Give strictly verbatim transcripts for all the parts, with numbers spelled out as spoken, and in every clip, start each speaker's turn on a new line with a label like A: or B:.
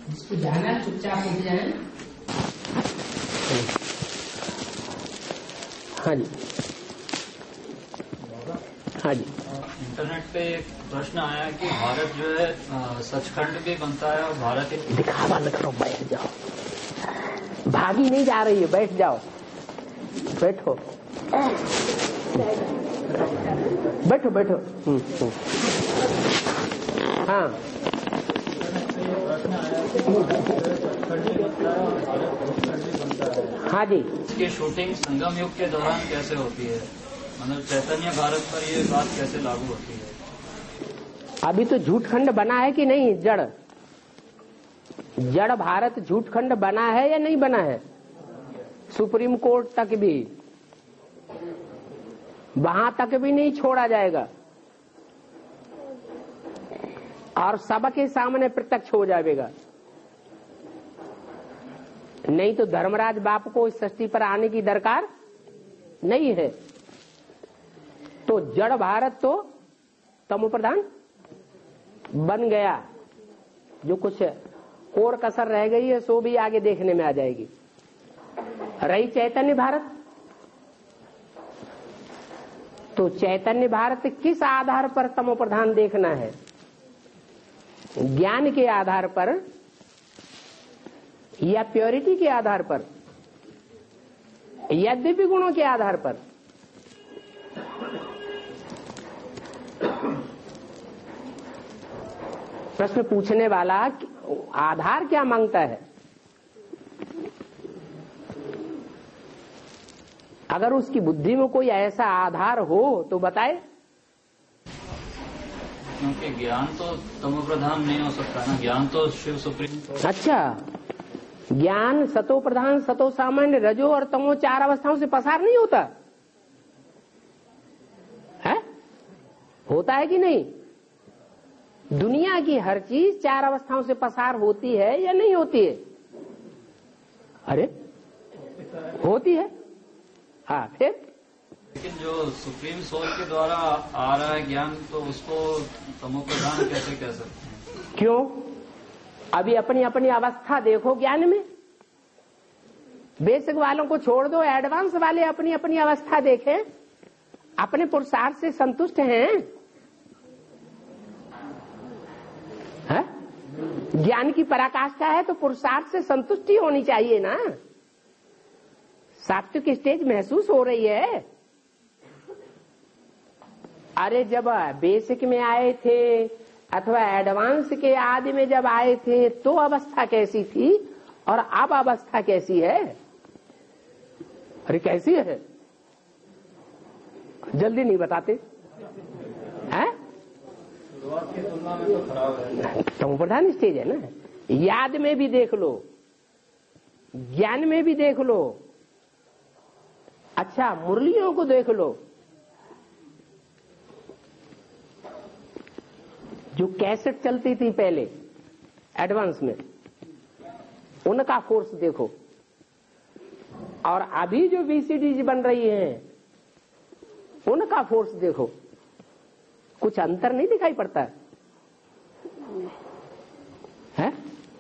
A: इसको जाना चुपचाप उठ जाए।
B: हाँ जी, हाँ जी।
C: इंटरनेट पे एक प्रश्न आया कि भारत जो है सचखंड भी बनता है और भारत
B: दिखावा न करो, बैठ जाओ, भागी नहीं जा रही है, बैठ जाओ, बैठो बैठो बैठो। हम्म, हम्म। हाँ, हाँ जी।
C: इसकी शूटिंग संगम युग के दौरान कैसे होती है, मतलब चैतन्य भारत पर ये बात कैसे लागू होती है?
B: अभी तो झूठ खंड बना है कि नहीं? जड़ जड़ भारत झूठ खंड बना है या नहीं बना है? सुप्रीम कोर्ट तक भी, वहां तक भी नहीं छोड़ा जाएगा और सबके सामने प्रत्यक्ष हो जाएगा। नहीं तो धर्मराज बाप को इस सृष्टि पर आने की दरकार नहीं है। तो जड़ भारत तो तमो प्रधान बन गया। जो कुछ और कसर रह गई है सो भी आगे देखने में आ जाएगी। रही चैतन्य भारत, तो चैतन्य भारत किस आधार पर तमो प्रधान देखना है? ज्ञान के आधार पर या प्योरिटी के आधार पर या दिव्य गुणों के आधार पर? प्रश्न पूछने वाला आधार क्या मांगता है? अगर उसकी बुद्धि में कोई ऐसा आधार हो तो बताए।
C: क्योंकि ज्ञान तो तमो प्रधान नहीं हो सकता ना, ज्ञान तो शिव सुप्रीम।
B: अच्छा, ज्ञान सतो प्रधान, सतो सामान्य, रजो और तमो चार अवस्थाओं से पसार नहीं होता है? होता है कि नहीं? दुनिया की हर चीज चार अवस्थाओं से पसार होती है या नहीं होती है? अरे होती है। हाँ, फिर
C: लेकिन जो सुप्रीम सोल के द्वारा आ रहा है ज्ञान, तो उसको तमो प्रधान कैसे कह सकते हैं?
B: क्यों? अभी अपनी अपनी अवस्था देखो ज्ञान में। बेसिक वालों को छोड़ दो, एडवांस वाले अपनी अपनी अवस्था देखें। अपने पुरुषार्थ से संतुष्ट हैं? है? ज्ञान की पराकाष्ठा है तो पुरुषार्थ से संतुष्टि होनी चाहिए ना। सात्विक स्टेज महसूस हो रही है। अरे जब बेसिक में आए थे अथवा एडवांस के आदि में जब आए थे तो अवस्था कैसी थी और अब अवस्था कैसी है? अरे कैसी है? जल्दी नहीं बताते हैं?
C: शुरुआत की तुलना में तो खराब है।
B: तमो प्रधान स्टेज है ना। याद में भी देख लो, ज्ञान में भी देख लो, अच्छा मुरलियों को देख लो। जो कैसेट चलती थी पहले एडवांस में, उनका फोर्स देखो, और अभी जो वीसीडीज बन रही हैं उनका फोर्स देखो। कुछ अंतर नहीं दिखाई पड़ता है?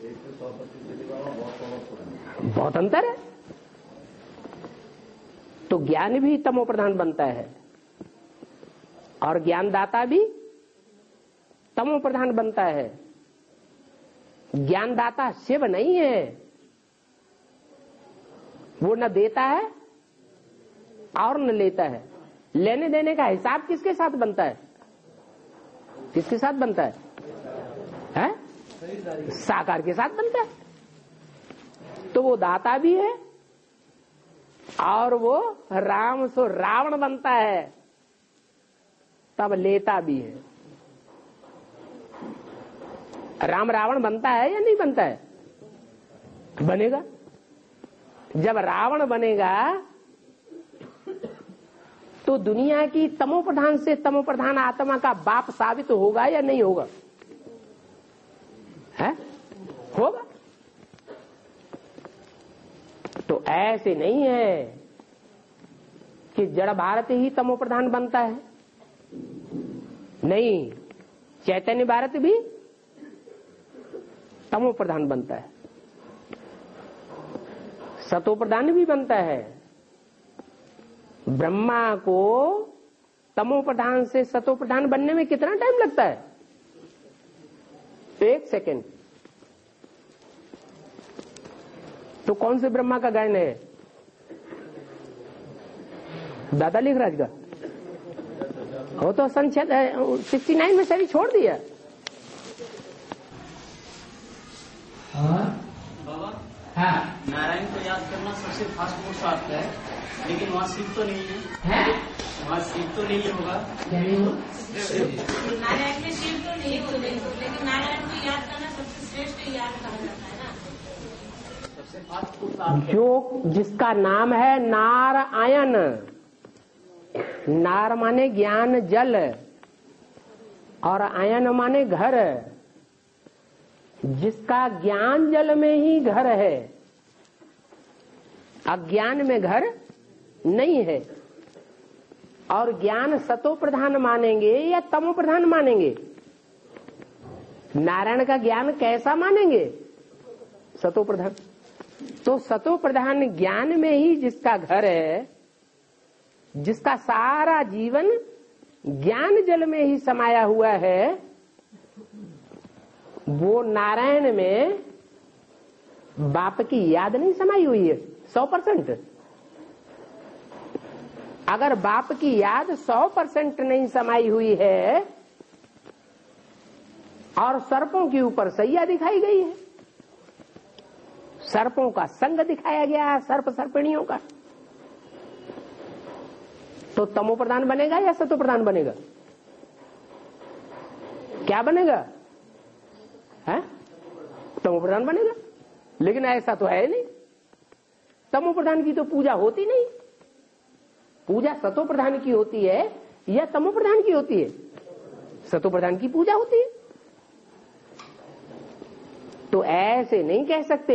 B: बहुत अंतर है। तो ज्ञान भी तमो प्रधान बनता है और ज्ञानदाता भी तमो प्रधान बनता है। ज्ञानदाता शिव नहीं है। वो न देता है और न लेता है। लेने देने का हिसाब किसके साथ बनता है? किसके साथ बनता है? हैं? साकार के साथ बनता है। तो वो दाता भी है और वो राम सो रावण बनता है, तब लेता भी है। राम रावण बनता है या नहीं बनता है? बनेगा। जब रावण बनेगा तो दुनिया की तमो प्रधान से तमो प्रधान आत्मा का बाप साबित होगा या नहीं होगा? है? होगा। तो ऐसे नहीं है कि जड़ भारत ही तमो प्रधान बनता है। नहीं, चैतन्य भारत भी तमो प्रधान बनता है, सतो प्रधान भी बनता है। ब्रह्मा को तमो प्रधान से सतो प्रधान बनने में कितना टाइम लगता है? एक सेकेंड। तो कौन से ब्रह्मा का गायन है? दादा लिखराज का। वो तो सन सिक्सटी नाइन में सभी छोड़ दिया।
C: बाबा,
A: हाँ
C: नारायण को याद करना सबसे फास्ट पुरुषार्थ है, लेकिन वहाँ शिव तो नहीं है।
A: है
C: वहाँ शिव तो नहीं होगा।
A: क्या नहीं हो?
D: नारायण में शिव तो नहीं होते, लेकिन नारायण को याद करना सबसे श्रेष्ठ याद कहा जाता है ना।
C: सबसे फास्ट पुरुषार्थ
B: जो जिसका नाम है नारायण, नार माने ज्ञान जल और आयन माने घर, जिसका ज्ञान जल में ही घर है, अज्ञान में घर नहीं है। और ज्ञान सतो प्रधान मानेंगे या तमो प्रधान मानेंगे? नारायण का ज्ञान कैसा मानेंगे? सतो प्रधान। तो सतो प्रधान ज्ञान में ही जिसका घर है, जिसका सारा जीवन ज्ञान जल में ही समाया हुआ है, वो नारायण में बाप की याद नहीं समाई हुई है सौ परसेंट। अगर बाप की याद सौ परसेंट नहीं समाई हुई है और सर्पों के ऊपर सैया दिखाई गई है, सर्पों का संग दिखाया गया है, सर्प सर्पिणियों का, तो तमो प्रधान बनेगा या सतो प्रधान बनेगा? क्या बनेगा? है तमो प्रधान बनेगा। लेकिन ऐसा तो है नहीं। तमो प्रधान की तो पूजा होती नहीं। पूजा सतो प्रधान की होती है या तमो प्रधान की होती है? सतो प्रधान की पूजा होती है। तो ऐसे नहीं कह सकते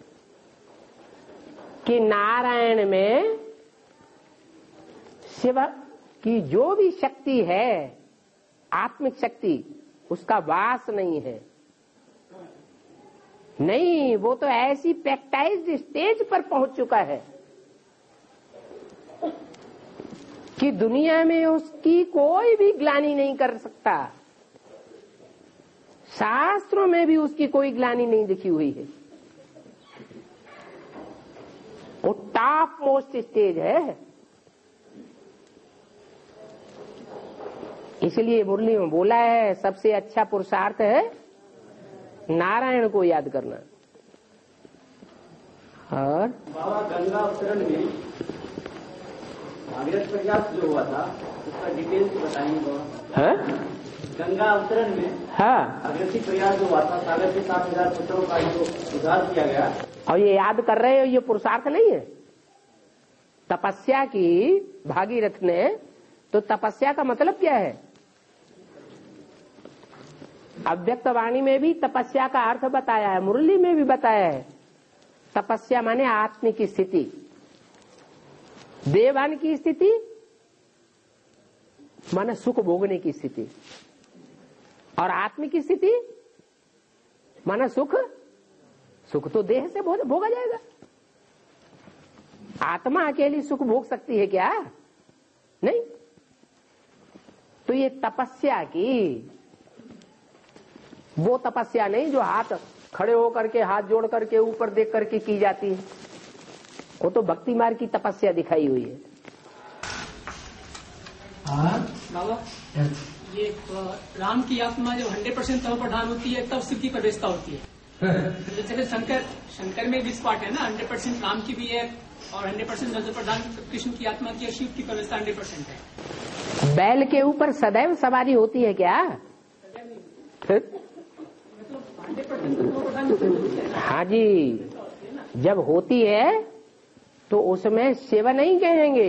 B: कि नारायण में शिव की जो भी शक्ति है, आत्मिक शक्ति, उसका वास नहीं है। नहीं, वो तो ऐसी प्रैक्टाइज्ड स्टेज पर पहुंच चुका है कि दुनिया में उसकी कोई भी ग्लानि नहीं कर सकता। शास्त्रों में भी उसकी कोई ग्लानि नहीं लिखी हुई है। वो टॉप मोस्ट स्टेज है। इसलिए मुरली में बोला है सबसे अच्छा पुरुषार्थ है नारायण को याद करना। और
E: बाबा गंगा अवतरण में भागीरथ प्रयास जो हुआ था उसका डिटेल्स बताएंगे बाबा।
B: है?
E: गंगा अवतरण में
B: हाँ,
E: भागीरथी प्रयास जो हुआ था, सागर के सात हजार पुत्रों का जो उद्धार किया गया।
B: और ये याद कर रहे हो, ये पुरुषार्थ नहीं है। तपस्या की भागीरथ ने, तो तपस्या का मतलब क्या है? अव्यक्त वाणी में भी तपस्या का अर्थ बताया है, मुरली में भी बताया है। तपस्या माने आत्मिक की स्थिति, देवान की स्थिति माने सुख भोगने की स्थिति, और आत्मिक की स्थिति माने सुख। सुख तो देह से भोगा जाएगा। आत्मा अकेली सुख भोग सकती है क्या? नहीं। तो ये तपस्या की वो तपस्या नहीं जो हाथ खड़े होकर के, हाथ जोड़ करके, ऊपर देख करके की जाती है। वो तो भक्ति मार्ग की तपस्या दिखाई हुई है।
A: हाँ
F: बाबा, ये अ, राम की आत्मा जब हंड्रेड परसेंट तम प्रधान होती है तब शिव की प्रवेशता होती है। जैसे शंकर शंकर में बीस पार्ट है ना, हंड्रेड परसेंट राम की भी है और हंड्रेड परसेंट नजर प्रधान कृष्ण की आत्मा की और शिव की प्रवेशता हंड्रेड परसेंट है।
B: बैल के ऊपर सदैव सवारी होती है क्या?
F: हंड्रेड परसेंट तम प्रधान होती है।
B: हाँ जी, जब होती है तो उसमें शिव नहीं कहेंगे,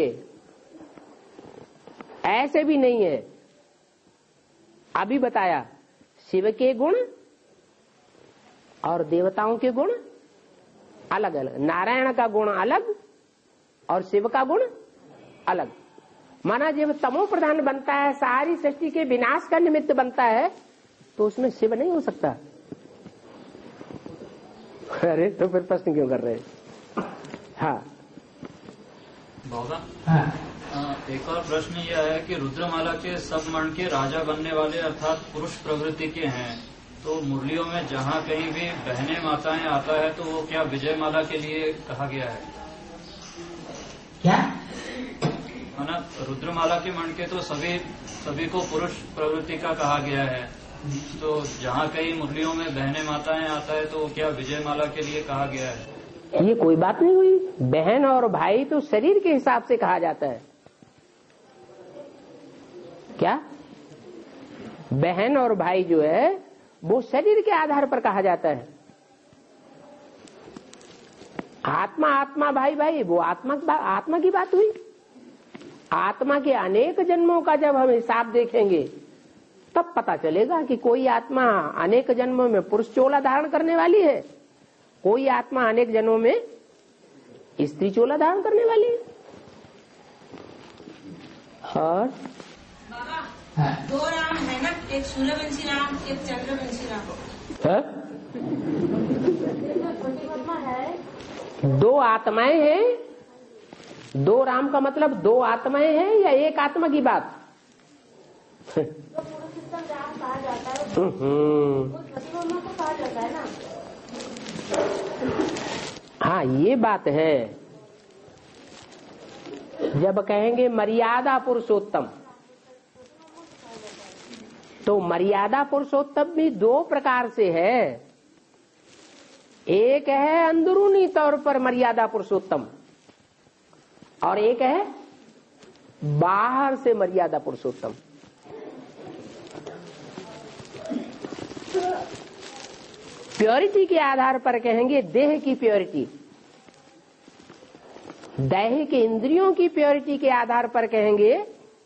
B: ऐसे भी नहीं है। अभी बताया शिव के गुण और देवताओं के गुण अलग अलग, नारायण का गुण अलग और शिव का गुण अलग। माना जब तमो प्रधान बनता है, सारी सृष्टि के विनाश का निमित्त बनता है, तो उसमें शिव नहीं हो सकता। अरे तो फिर प्रश्न क्यों कर रहे हैं? हाँ
C: भगवान
E: हाँ।
C: एक और प्रश्न यह है कि रुद्रमाला के सब मण के राजा बनने वाले अर्थात पुरुष प्रवृत्ति के हैं, तो मुरलियों में जहाँ कहीं भी बहने माताएं आता है तो वो क्या विजय माला के लिए कहा गया है?
E: क्या?
C: माना रुद्रमाला के मण के तो सभी सभी को पुरुष प्रवृत्ति का कहा गया है, तो जहाँ कहीं मुरलियों में बहने माताएं आता है तो वो क्या विजय माला के लिए कहा गया है?
B: ये कोई बात नहीं हुई। बहन और भाई तो शरीर के हिसाब से कहा जाता है। क्या? बहन और भाई जो है वो शरीर के आधार पर कहा जाता है। आत्मा आत्मा भाई भाई वो आत्मा की आत्मा की बात हुई। आत्मा के अनेक जन्मों का जब हम हिसाब देखेंगे तब पता चलेगा कि कोई आत्मा अनेक जन्मों में पुरुष चोला धारण करने वाली है, कोई आत्मा अनेक जन्मों में स्त्री चोला धारण करने वाली है। और
D: बाबा
E: हाँ।
D: दो राम है ना, एक सूर्यवंशी राम, एक चंद्रवंशी राम।
B: है? दो आत्माएं हैं। दो राम का मतलब दो आत्माएं हैं या एक आत्मा की बात? हाँ ये बात है। जब कहेंगे मर्यादा पुरुषोत्तम, तो मर्यादा पुरुषोत्तम भी दो प्रकार से है। एक है अंदरूनी तौर पर मर्यादा पुरुषोत्तम और एक है बाहर से मर्यादा पुरुषोत्तम। प्योरिटी के आधार पर कहेंगे देह की प्योरिटी, दैहिक इंद्रियों की प्योरिटी के आधार पर कहेंगे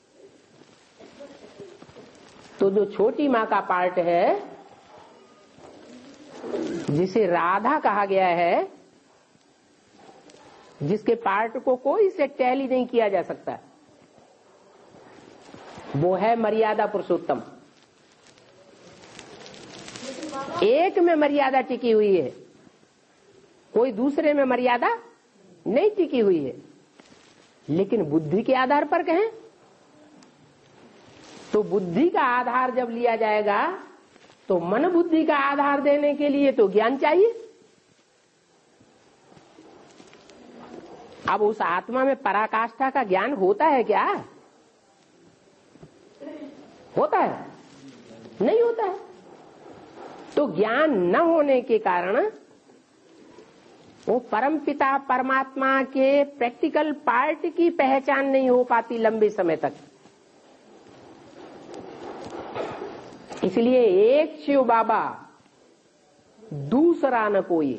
B: तो जो छोटी माँ का पार्ट है जिसे राधा कहा गया है, जिसके पार्ट को कोई से टैली नहीं किया जा सकता, वो है मर्यादा पुरुषोत्तम। एक में मर्यादा टिकी हुई है, कोई दूसरे में मर्यादा नहीं टिकी हुई है। लेकिन बुद्धि के आधार पर कहें तो बुद्धि का आधार जब लिया जाएगा तो मन बुद्धि का आधार देने के लिए तो ज्ञान चाहिए। अब उस आत्मा में पराकाष्ठा का ज्ञान होता है क्या? होता है? नहीं होता है। तो ज्ञान न होने के कारण वो परमपिता परमात्मा के प्रैक्टिकल पार्ट की पहचान नहीं हो पाती लंबे समय तक। इसलिए एक शिव बाबा दूसरा न कोई,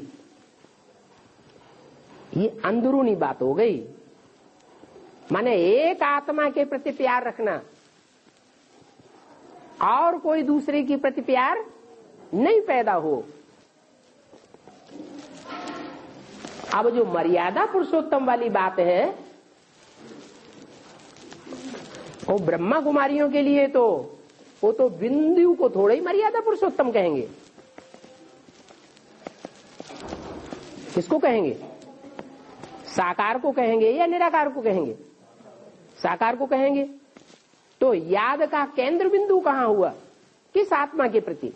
B: ये अंदरूनी बात हो गई। माने एक आत्मा के प्रति प्यार रखना और कोई दूसरे के प्रति प्यार नहीं पैदा हो। अब जो मर्यादा पुरुषोत्तम वाली बात है वो ब्रह्मा कुमारियों के लिए तो वो तो बिंदु को थोड़ा ही मर्यादा पुरुषोत्तम कहेंगे। किसको कहेंगे? साकार को कहेंगे या निराकार को कहेंगे? साकार को कहेंगे। तो याद का केंद्र बिंदु कहाँ हुआ? किस आत्मा के प्रति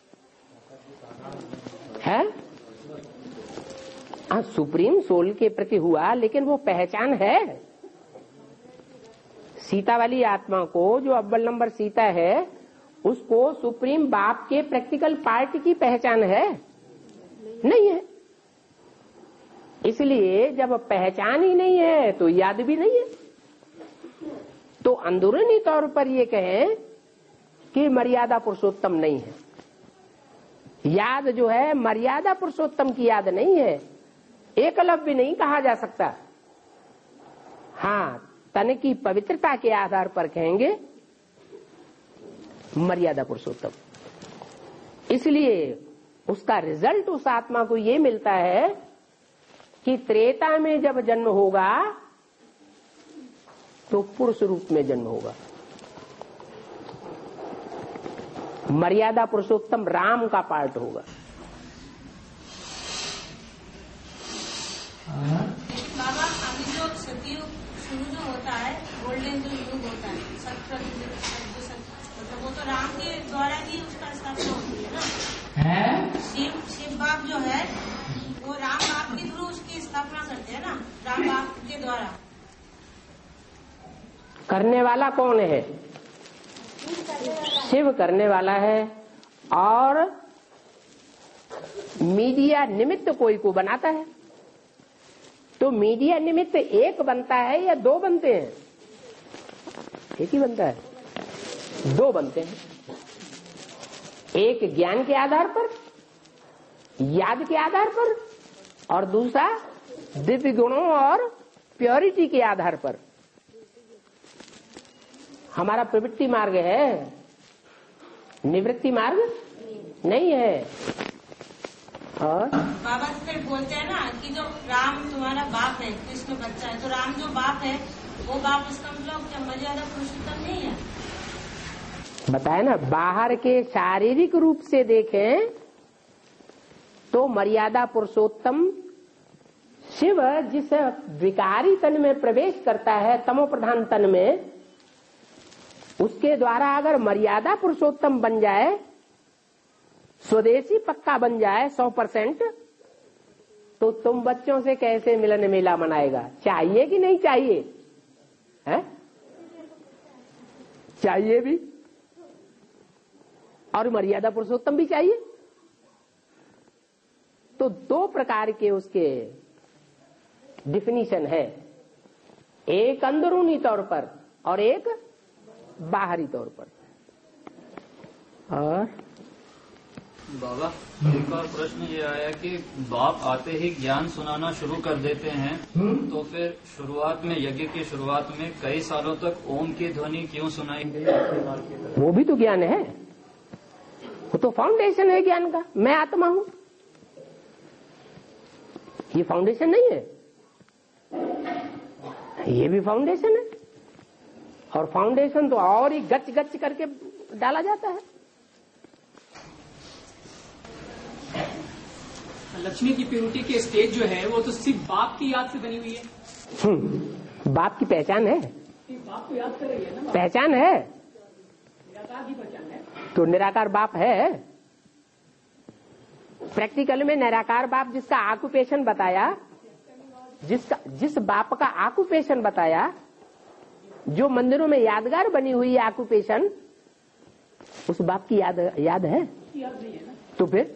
B: है? हाँ, सुप्रीम सोल के प्रति हुआ, लेकिन वो पहचान है। सीता वाली आत्मा को, जो अव्वल नंबर सीता है, उसको सुप्रीम बाप के प्रैक्टिकल पार्ट की पहचान है? नहीं है। इसलिए जब पहचान ही नहीं है तो याद भी नहीं है। तो अंदरूनी तौर पर ये कहें कि मर्यादा पुरुषोत्तम नहीं है। याद जो है मर्यादा पुरुषोत्तम की याद नहीं है, एकलव्य नहीं कहा जा सकता। हाँ, तन की पवित्रता के आधार पर कहेंगे मर्यादा पुरुषोत्तम। इसलिए उसका रिजल्ट उस आत्मा को ये मिलता है कि त्रेता में जब जन्म होगा तो पुरुष रूप में जन्म होगा। मर्यादा पुरुषोत्तम राम का पार्ट होगा।
D: बाप जो है वो राम बाप के थ्रू उसकी स्थापना करते हैं ना, राम बाप के द्वारा।
B: करने वाला कौन है? शिव करने वाला है, और मीडिया निमित्त कोई को बनाता है। तो मीडिया निमित्त एक बनता है या दो बनते हैं? एक ही बनता है, दो बनते हैं। एक ज्ञान के आधार पर, याद के आधार पर, और दूसरा दिव्य गुणों और प्योरिटी के आधार पर। हमारा प्रवृत्ति मार्ग है, निवृत्ति मार्ग नहीं है। और
D: बाबा फिर बोलते हैं ना कि जो राम तुम्हारा बाप है, कृष्ण बच्चा है, तो राम जो बाप है वो बाप, इसका मतलब क्या मर्यादा पुरुषोत्तम नहीं है?
B: बताया ना, बाहर के शारीरिक रूप से देखें तो मर्यादा पुरुषोत्तम शिव जिस विकारी तन में प्रवेश करता है, तमो प्रधान तन में, उसके द्वारा अगर मर्यादा पुरुषोत्तम बन जाए, स्वदेशी पक्का बन जाए सौ परसेंट, तो तुम बच्चों से कैसे मिलन मेला मनाएगा? चाहिए कि नहीं चाहिए? है? चाहिए भी, और मर्यादा पुरुषोत्तम भी चाहिए। तो दो प्रकार के उसके डिफिनीशन है, एक अंदरूनी तौर पर और एक बाहरी तौर पर। और
C: बाबा एक और प्रश्न ये आया कि बाप आते ही ज्ञान सुनाना शुरू कर देते हैं, तो फिर शुरुआत में, यज्ञ की शुरुआत में कई सालों तक ओम की ध्वनि क्यों सुनाई?
B: वो भी तो ज्ञान है, वो तो फाउंडेशन है ज्ञान का। मैं आत्मा हूं, ये फाउंडेशन नहीं है, ये भी फाउंडेशन है। और फाउंडेशन तो और ही गच गच करके डाला जाता है।
F: लक्ष्मी की प्योरिटी के स्टेज जो है वो तो सिर्फ बाप की याद से बनी हुई है।
B: हम्म, बाप की पहचान है,
F: बाप को याद कर रही है ना,
B: पहचान है,
F: निराकार की पहचान है।
B: तो निराकार बाप है। प्रैक्टिकल में निराकार बाप जिसका ऑक्यूपेशन बताया, जिसका जिस बाप का ऑक्यूपेशन बताया, जो मंदिरों में यादगार बनी हुई है ऑक्यूपेशन, उस बाप की याद याद है?
F: याद नहीं है ना।
B: तो फिर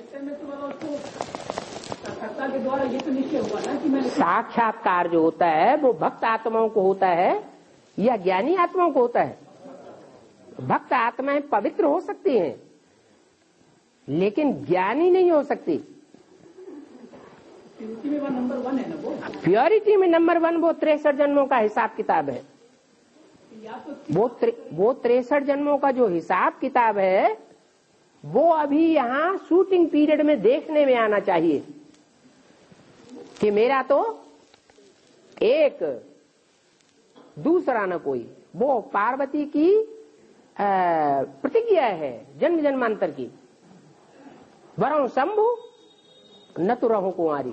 F: के द्वारा ये तो निश्चय हुआ ना कि मैंने
B: साक्षात्कार जो होता है वो भक्त आत्माओं को होता है या ज्ञानी आत्माओं को होता है? भक्त आत्माएं पवित्र हो सकती हैं, लेकिन ज्ञानी नहीं हो सकती।
F: प्योरिटी में नंबर वन है ना वो।
B: प्योरिटी में नंबर वन वो तिरसठ जन्मों का हिसाब किताब है। वो वो तिरसठ जन्मों का जो हिसाब किताब है वो अभी यहाँ शूटिंग पीरियड में देखने में आना चाहिए कि मेरा तो एक, दूसरा न कोई। वो पार्वती की प्रतिज्ञा है जन्म जन्मांतर की, वरों शंभु न तो रहूं कुंवारी।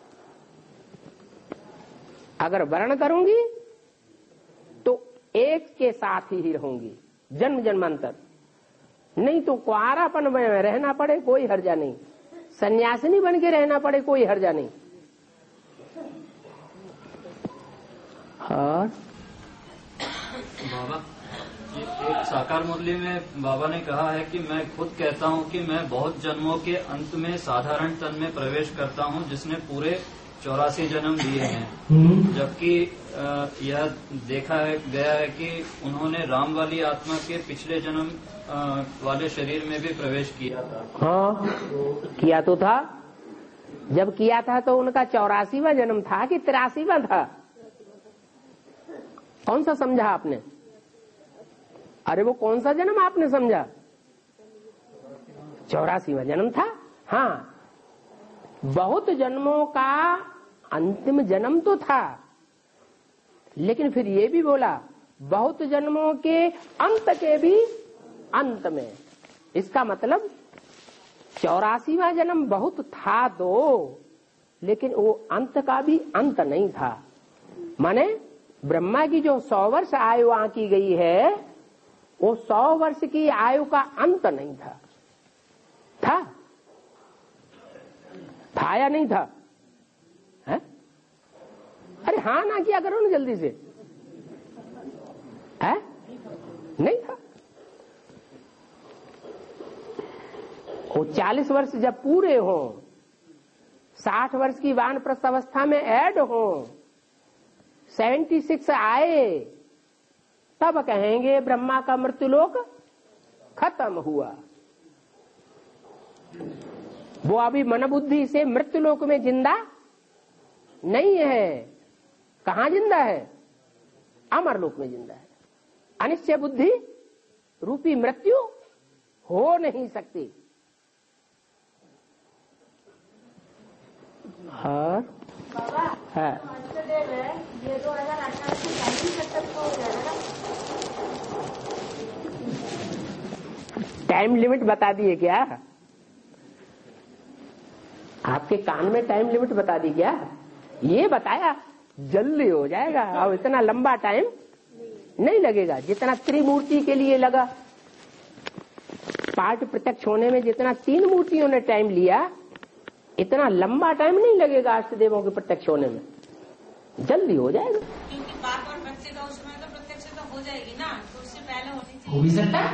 B: अगर वर्ण करूंगी तो एक के साथ ही रहूंगी जन्म जन्मांतर, नहीं तो कुआरापन में रहना पड़े कोई हर्जा नहीं, सन्यासिनी बन के रहना पड़े कोई हर्जा नहीं। और
C: बाबा ये एक साकार मुरली में बाबा ने कहा है कि मैं खुद कहता हूँ कि मैं बहुत जन्मों के अंत में साधारण तन में प्रवेश करता हूँ जिसने पूरे चौरासी जन्म लिए हैं, जबकि यह देखा है गया है कि उन्होंने राम वाली आत्मा के पिछले जन्म वाले शरीर में भी प्रवेश किया था।
B: हाँ, किया तो था। जब किया था तो उनका चौरासीवां जन्म था कि तिरासीवां था? कौन सा समझा आपने? अरे वो कौन सा जन्म आपने समझा? चौरासीवां जन्म था। हाँ, बहुत जन्मों का अंतिम जन्म तो था, लेकिन फिर ये भी बोला बहुत जन्मों के अंत के भी अंत में। इसका मतलब चौरासीवां जन्म बहुत था तो, लेकिन वो अंत का भी अंत नहीं था। माने ब्रह्मा की जो सौ वर्ष आयु आंकी गई है वो सौ वर्ष की आयु का अंत नहीं था, था था या नहीं था? है? अरे हाँ ना किया करो ना जल्दी से। है? नहीं था। वो चालीस वर्ष जब पूरे हो, साठ वर्ष की वानप्रस्थ अवस्था में ऐड हो, छिहत्तर आए, तब कहेंगे ब्रह्मा का मृत्युलोक खत्म हुआ। वो अभी मन बुद्धि से मृत्युलोक में जिंदा नहीं है। कहां जिंदा है? अमरलोक में जिंदा है। अनिश्चय बुद्धि रूपी मृत्यु हो नहीं सकती। और
D: बाबा
B: है
D: अंशदेव है, ये दो हजार अठारह से पैंतीस तक हो जाएगा।
B: टाइम लिमिट बता दिए क्या? आपके कान में टाइम लिमिट बता दी क्या? ये बताया जल्दी हो जाएगा। अब इतना लंबा टाइम नहीं लगेगा जितना त्रिमूर्ति के लिए लगा। पाठ प्रत्यक्ष होने में जितना तीन मूर्तियों ने टाइम लिया, इतना लंबा टाइम नहीं लगेगा अष्टदेवों के प्रत्यक्ष होने में। जल्दी हो जाएगा।
D: क्योंकि बाप और बच्चे का उसमें तो प्रत्यक्षता हो जाएगी ना, तो उससे पहले होनी चाहिए।
A: हो भी सकता है।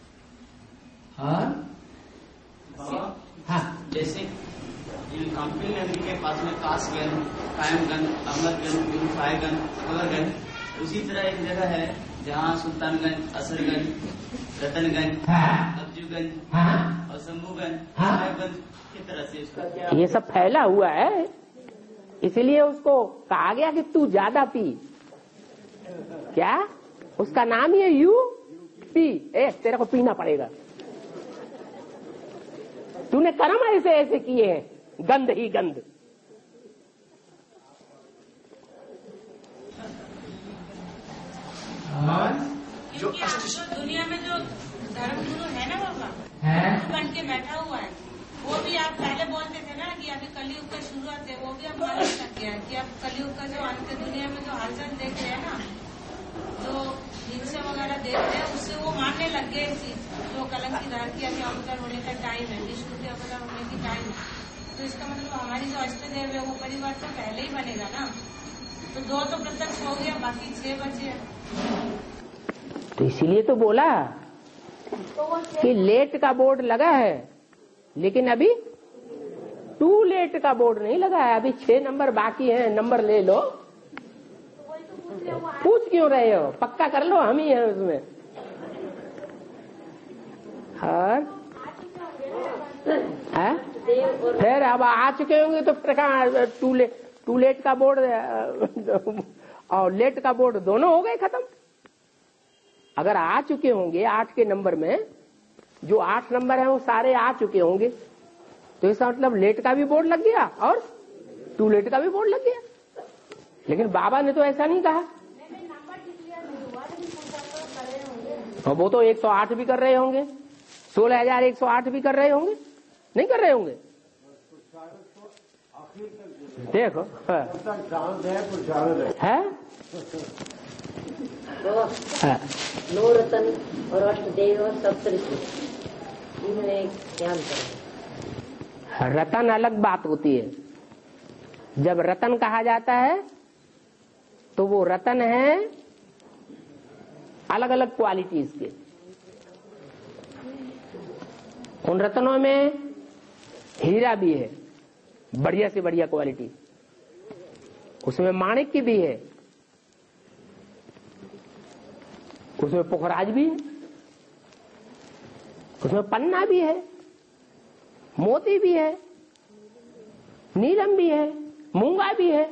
A: और
E: हाँ, जैसे काम्पिल नदी के पास में कासगंज, कायमगंज, अमरगंज, गुरुफायगंज, अमरगंज, उसी तरह एक जगह है जहाँ सुल्तानगंज, असरगंज, रतनगंज, अब्जूगंज और शंभूगंज, साहेबगंज की तरह से उसका
B: ये सब फैला हुआ है, इसीलिए उसको कहा गया कि तू ज्यादा पी। क्या उसका नाम ही है यू पी। ए, तेरे को पीना पड़ेगा। तूने कर्म ऐसे ऐसे किए हैं, गंध ही गंध।
D: जो दुनिया में जो धर्म गुरु है ना बाबा, बन के बैठा हुआ है, वो भी आप पहले बोलते थे ना कि अभी कलयुग का शुरुआत है, वो भी अब मानने लग गया है कि अब कलयुग का जो अंत दुनिया में जो हालचाल देख रहे हैं ना, जो हिंसा वगैरह देख रहे हैं, उससे वो मानने लग गए इस चीज, जो कलंक की धार किया कि अवतार होने का टाइम है, विष्णु के अवतार होने की टाइम है। तो इसका मतलब हमारी जो अष्टदेव है वो परिवार से पहले ही बनेगा ना। तो दो तो प्रत्यक्ष हो गया, बाकी छह बचे हैं।
B: तो इसीलिए तो बोला कि लेट का बोर्ड लगा है, लेकिन अभी टू लेट का बोर्ड नहीं लगा है। अभी छह नंबर बाकी हैं, नंबर ले लो। पूछ क्यों रहे हो? पक्का कर लो, हम ही हैं उसमें। और है? फिर अब आ चुके होंगे तो फिर कहाँ टू ले टू लेट का बोर्ड और लेट का बोर्ड दोनों हो गए खत्म। अगर आ चुके होंगे आठ के नंबर में, जो आठ नंबर है वो सारे आ चुके होंगे, तो इसका मतलब लेट का भी बोर्ड लग गया और टू लेट का भी बोर्ड लग गया। लेकिन बाबा ने तो ऐसा नहीं कहा। और वो तो एक सौ आठ भी कर रहे होंगे, सोलह हजार एक सौ आठ भी कर रहे होंगे, नहीं कर रहे होंगे। देखो है, है? है।
G: नौ रतन और अष्टदेव और सप्तऋषि, इनमें क्या अंतर है?
B: रतन अलग बात होती है। जब रतन कहा जाता है तो वो रतन है अलग अलग क्वालिटीज के। उन रत्नों में हीरा भी है, बढ़िया से बढ़िया क्वालिटी। उसमें माणिक्य भी है, उसमें पुखराज भी है, उसमें पन्ना भी है, मोती भी है, नीलम भी है, मूंगा भी है।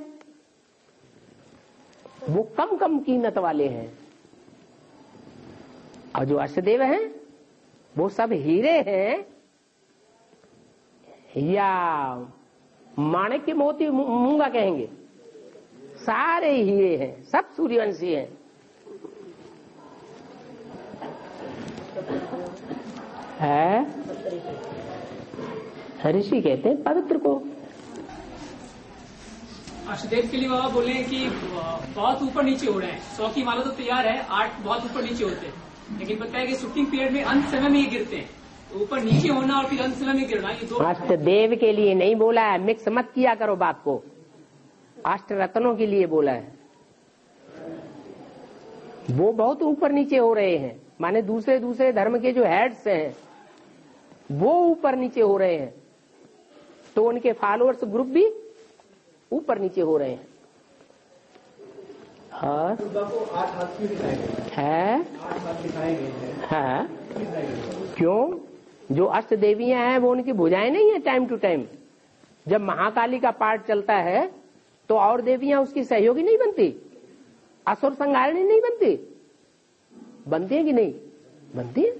B: वो कम कम कीमत वाले हैं। और जो अष्टदेव हैं वो सब हीरे हैं या माणिक्य मोती मूंगा कहेंगे, सारे हीरे हैं, सब सूर्यवंशी हैं। है ऋषि कहते हैं पवित्र को।
F: अष्टदेव के लिए बाबा बोले हैं कि बहुत ऊपर नीचे हो रहे हैं। सौ की माला तो तैयार है, आठ बहुत ऊपर नीचे होते हैं, लेकिन पता है कि शूटिंग पीरियड में अंत समय में ये गिरते हैं। ऊपर नीचे होना और फिर अंत समय में गिरना, ये दो
B: अष्ट देव के लिए नहीं बोला है, मिक्स मत किया करो बात को, अष्ट रत्नों के लिए बोला है। वो बहुत ऊपर नीचे हो रहे हैं, माने दूसरे दूसरे धर्म के जो हेड्स हैं वो ऊपर नीचे हो रहे हैं, तो उनके फॉलोअर्स ग्रुप भी ऊपर नीचे हो रहे हैं। हाँ
A: आठ हाथ क्यों दिखाए गए
B: है,
A: आठ हाथ दिखाए गए हैं
B: हाँ क्यों? जो अष्ट देवियां हैं वो उनकी भुजाएं नहीं है टाइम टू टाइम। जब महाकाली का पाठ चलता है तो और देवियां उसकी सहयोगी नहीं बनती, असुर संहारिणी नहीं बनती, बनती है कि नहीं बनती है?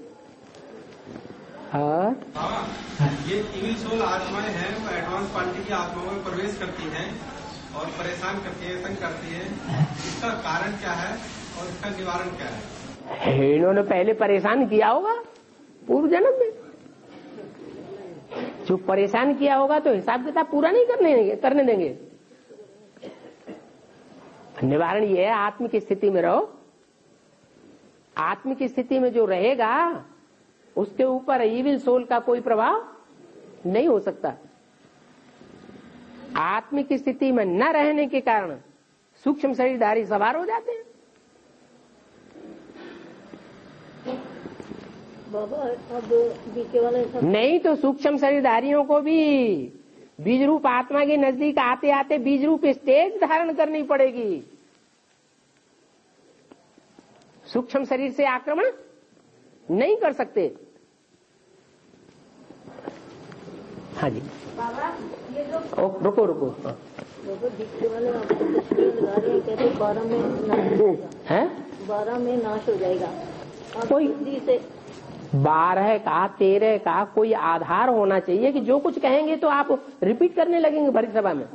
B: हाँ
H: ये इविल सोल आत्माएं हैं वो एडवांस पार्टी की आत्माओं में प्रवेश करती हैं और परेशान करती है, तंग करती है। इसका कारण क्या है और इसका निवारण क्या है?
B: इन्होंने पहले परेशान किया होगा पूर्व जन्म में, जो परेशान किया होगा तो हिसाब किताब पूरा नहीं करने करने देंगे। निवारण ये है आत्म की स्थिति में रहो, आत्म की स्थिति में जो रहेगा उसके ऊपर इविल सोल का कोई प्रभाव नहीं हो सकता। आत्म की स्थिति में न रहने के कारण सूक्ष्म शरीरधारी सवार हो जाते हैं।
G: बाबा अब बीके वाले सब
B: नहीं तो सूक्ष्म शरीरधारियों को भी बीज रूप आत्मा के नजदीक आते आते बीज रूप स्टेज धारण करनी पड़ेगी। सूक्ष्म शरीर से आक्रमण नहीं कर सकते। हाँ जी
G: बाबा ये जो
B: ओ, रुको रुको हाँ।
G: बाबा बीके वाले आपको तस्वीर लगा रहे हैं, कहते बारह में नाश हो जाएगा,
B: है
G: बारह में नाश हो जाएगा। आप
B: कोई-
G: बुद्धि से
B: बारह का तेरह का कोई आधार होना चाहिए कि जो कुछ कहेंगे तो आप रिपीट करने लगेंगे भरी सभा में।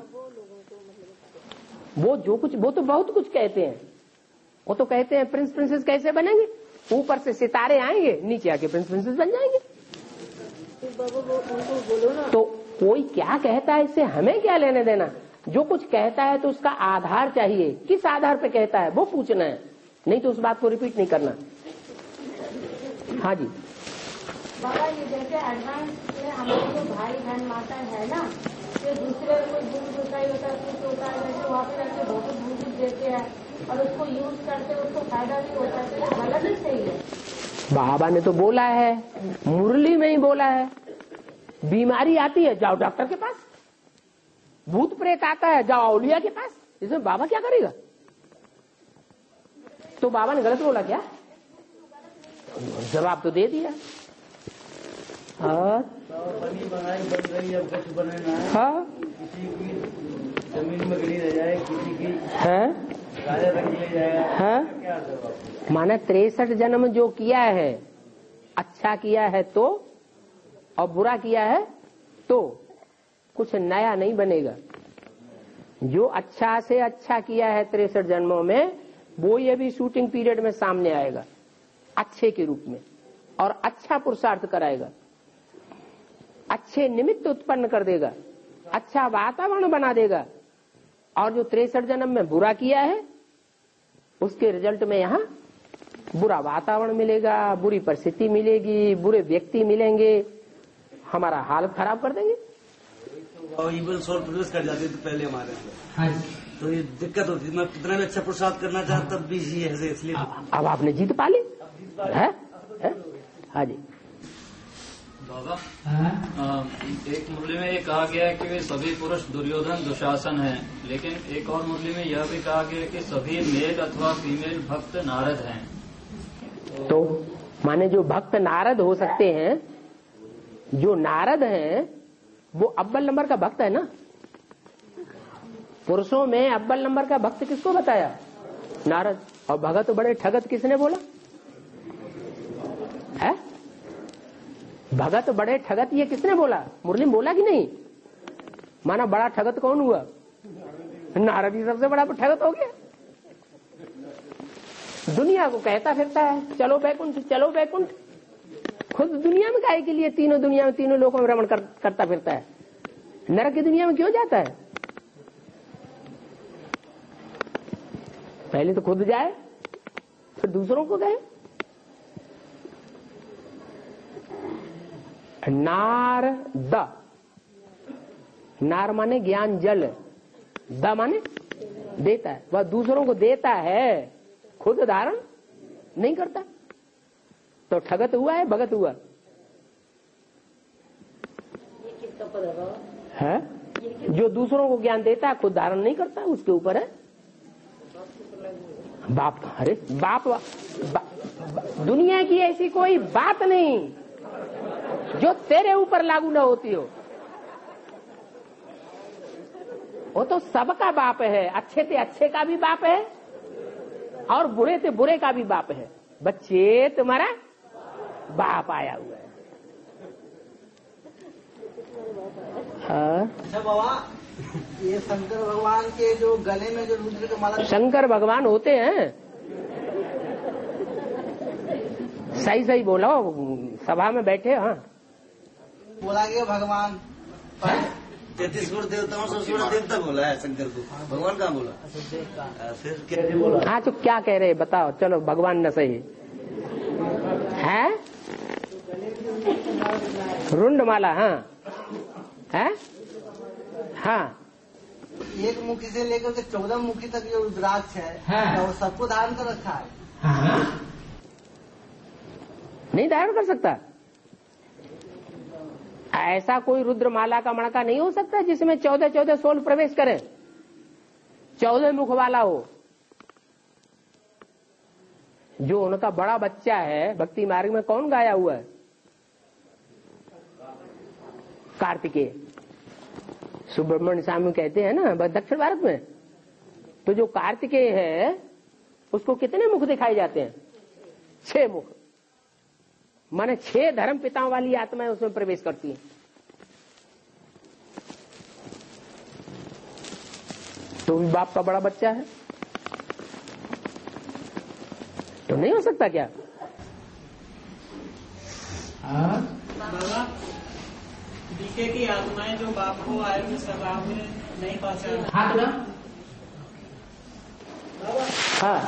B: वो जो कुछ वो तो बहुत कुछ कहते हैं, वो तो कहते हैं प्रिंस प्रिंसेस कैसे बनेंगे, ऊपर से सितारे आएंगे नीचे आके प्रिंस प्रिंसेस बन जाएंगे।
G: फिर बाबा वो उनको बोलो ना।
B: तो कोई क्या कहता है इससे हमें क्या लेने देना, जो कुछ कहता है तो उसका आधार चाहिए, किस आधार पे कहता है वो पूछना है, नहीं तो उस बात को रिपीट नहीं करना। हाँ जी
I: बाबा ये जैसे एडवांस में हमारे जो भाई बहन माता है ना, ये दूसरे कोई दूध दुखाई होता है, कुछ होता है, जैसे वहाँ पे रहते बहुत दूध देते हैं और उसको यूज करते उसको फायदा भी होता है, तो ये गलत ही सही है।
B: बाबा ने तो बोला है, मुरली में ही बोला है, बीमारी आती है जाओ डॉक्टर के पास, भूत प्रेत आता है जाओ औलिया के पास। इसमें बाबा क्या करेगा? तो बाबा ने गलत बोला क्या? जवाब तो दे दिया। हाँ
A: बनी बनाई बन रही अब कुछ बने ना है।
B: हाँ
A: किसी की जमीन में गिरी रह जाए, किसी की
B: है
A: राजा रख लिया जाएगा,
B: हाँ
A: क्या जवाब?
B: माने तिरसठ जन्म जो किया है, अच्छा किया है तो और बुरा किया है तो कुछ नया नहीं बनेगा। जो अच्छा से अच्छा किया है तिरसठ जन्मों में वो ये भी शूटिंग पीरियड में सामने आएगा अच्छे के रूप में, और अच्छा पुरुषार्थ कराएगा, अच्छे निमित्त उत्पन्न कर देगा, अच्छा वातावरण बना देगा। और जो तिरसठ जन्म में बुरा किया है उसके रिजल्ट में यहाँ बुरा वातावरण मिलेगा, बुरी परिस्थिति मिलेगी, बुरे व्यक्ति मिलेंगे, हमारा हालत खराब कर देंगे।
J: और इविल सोल प्रवेश कर जाती है तो पहले हमारे अंदर, तो ये दिक्कत होती है। मैं कितना भी अच्छा पुरुषार्थ करना चाहता तब भी ये है, इसलिए
B: अब आपने जीत पा ली है, है? हाँ जी
C: बाबा आ, एक मुरली में ये कहा गया है कि वे सभी पुरुष दुर्योधन दुशासन हैं, लेकिन एक और मुरली में यह भी कहा गया है कि सभी मेल अथवा फीमेल भक्त नारद हैं।
B: तो माने जो भक्त नारद हो सकते हैं, जो नारद हैं वो अव्वल नंबर का भक्त है ना। पुरुषों में अव्वल नंबर का भक्त किसको बताया? नारद। और भगत बड़े ठगत किसने बोला है? भगत बड़े ठगत ये किसने बोला? मुरली में बोला कि नहीं? माना बड़ा ठगत कौन हुआ? नारद ही सबसे बड़ा ठगत हो गया। दुनिया को कहता फिरता है चलो बैकुंठ चलो बैकुंठ, खुद दुनिया में काहे के लिए तीनों दुनिया में तीनों लोगों में भ्रमण कर, करता फिरता है, नरक की दुनिया में क्यों जाता है? पहले तो खुद जाए फिर दूसरों को कहे। नार द, नार माने ज्ञान जल, द माने देता है। वह दूसरों को देता है, खुद धारण नहीं करता, तो ठगत हुआ है, भगत हुआ है। जो दूसरों को ज्ञान देता है, खुद धारण नहीं करता, उसके ऊपर है बाप। अरे बाप, बा, बा, दुनिया की ऐसी कोई बात नहीं जो तेरे ऊपर लागू न होती हो। वो तो सबका बाप है, अच्छे से अच्छे का भी बाप है और बुरे से बुरे का भी बाप है। बच्चे तुम्हारा बाप आया हुआ है। हाँ?
K: अच्छा बाबा, ये शंकर भगवान के जो गले में जो रुद्र की माला,
B: शंकर भगवान होते हैं, सही सही बोलो, सभा में बैठे। हाँ,
K: बोला गया भगवान
J: तैतीस करोड़ देवताओं से सोलह देवता बोला है शंकर को, भगवान कहाँ बोला? फिर क्या बोला?
B: हाँ, तो क्या कह रहे बताओ। चलो, भगवान न सही है। रुंडमाला, हाँ है, हाँ।
K: एक मुखी से लेकर के चौदह मुखी तक जो रुद्राक्ष है,
B: हाँ।
K: तो वो सबको धारण कर रखा है।
B: हाँ। नहीं धारण कर सकता। ऐसा कोई रुद्रमाला का मणका नहीं हो सकता जिसमें चौदह चौदह सोल प्रवेश करे, चौदह मुख वाला हो। जो उनका बड़ा बच्चा है भक्ति मार्ग में, कौन गाया हुआ है? कार्तिकेय। सुब्रमण्य स्वामी कहते हैं ना दक्षिण भारत में, तो जो कार्तिकेय है उसको कितने मुख दिखाए जाते हैं? छह मुख। माने छह धर्म पिताओं वाली आत्माएं उसमें प्रवेश करती हैं। तो भी बाप का बड़ा बच्चा है, तो नहीं हो सकता क्या?
F: हाँ? बाबा, बीके की आत्माएं जो बाप को आयु सभा में नहीं पहचान।
B: हाँ तो हाँ,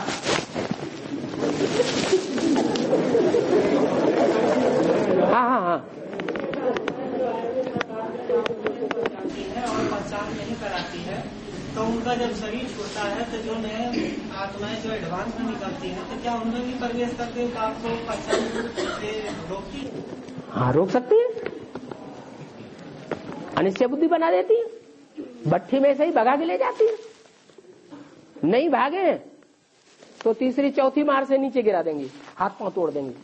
B: हाँ हाँ हाँ
F: और पहचान नहीं कराती है, तो उनका जब शरीर छोटा है तो जो नए आत्माएं जो एडवांस में निकलती हैं, तो क्या उनमें भी प्रवेश करके बाप को पहचान से रोकती है?
B: हाँ, रोक सकती है, अनिश्चय बुद्धि बना देती है, भट्ठी में से ही भगा के ले जाती है। नहीं भागे तो तीसरी चौथी मार से नीचे गिरा देंगी, हाथ पांव तोड़ देंगी।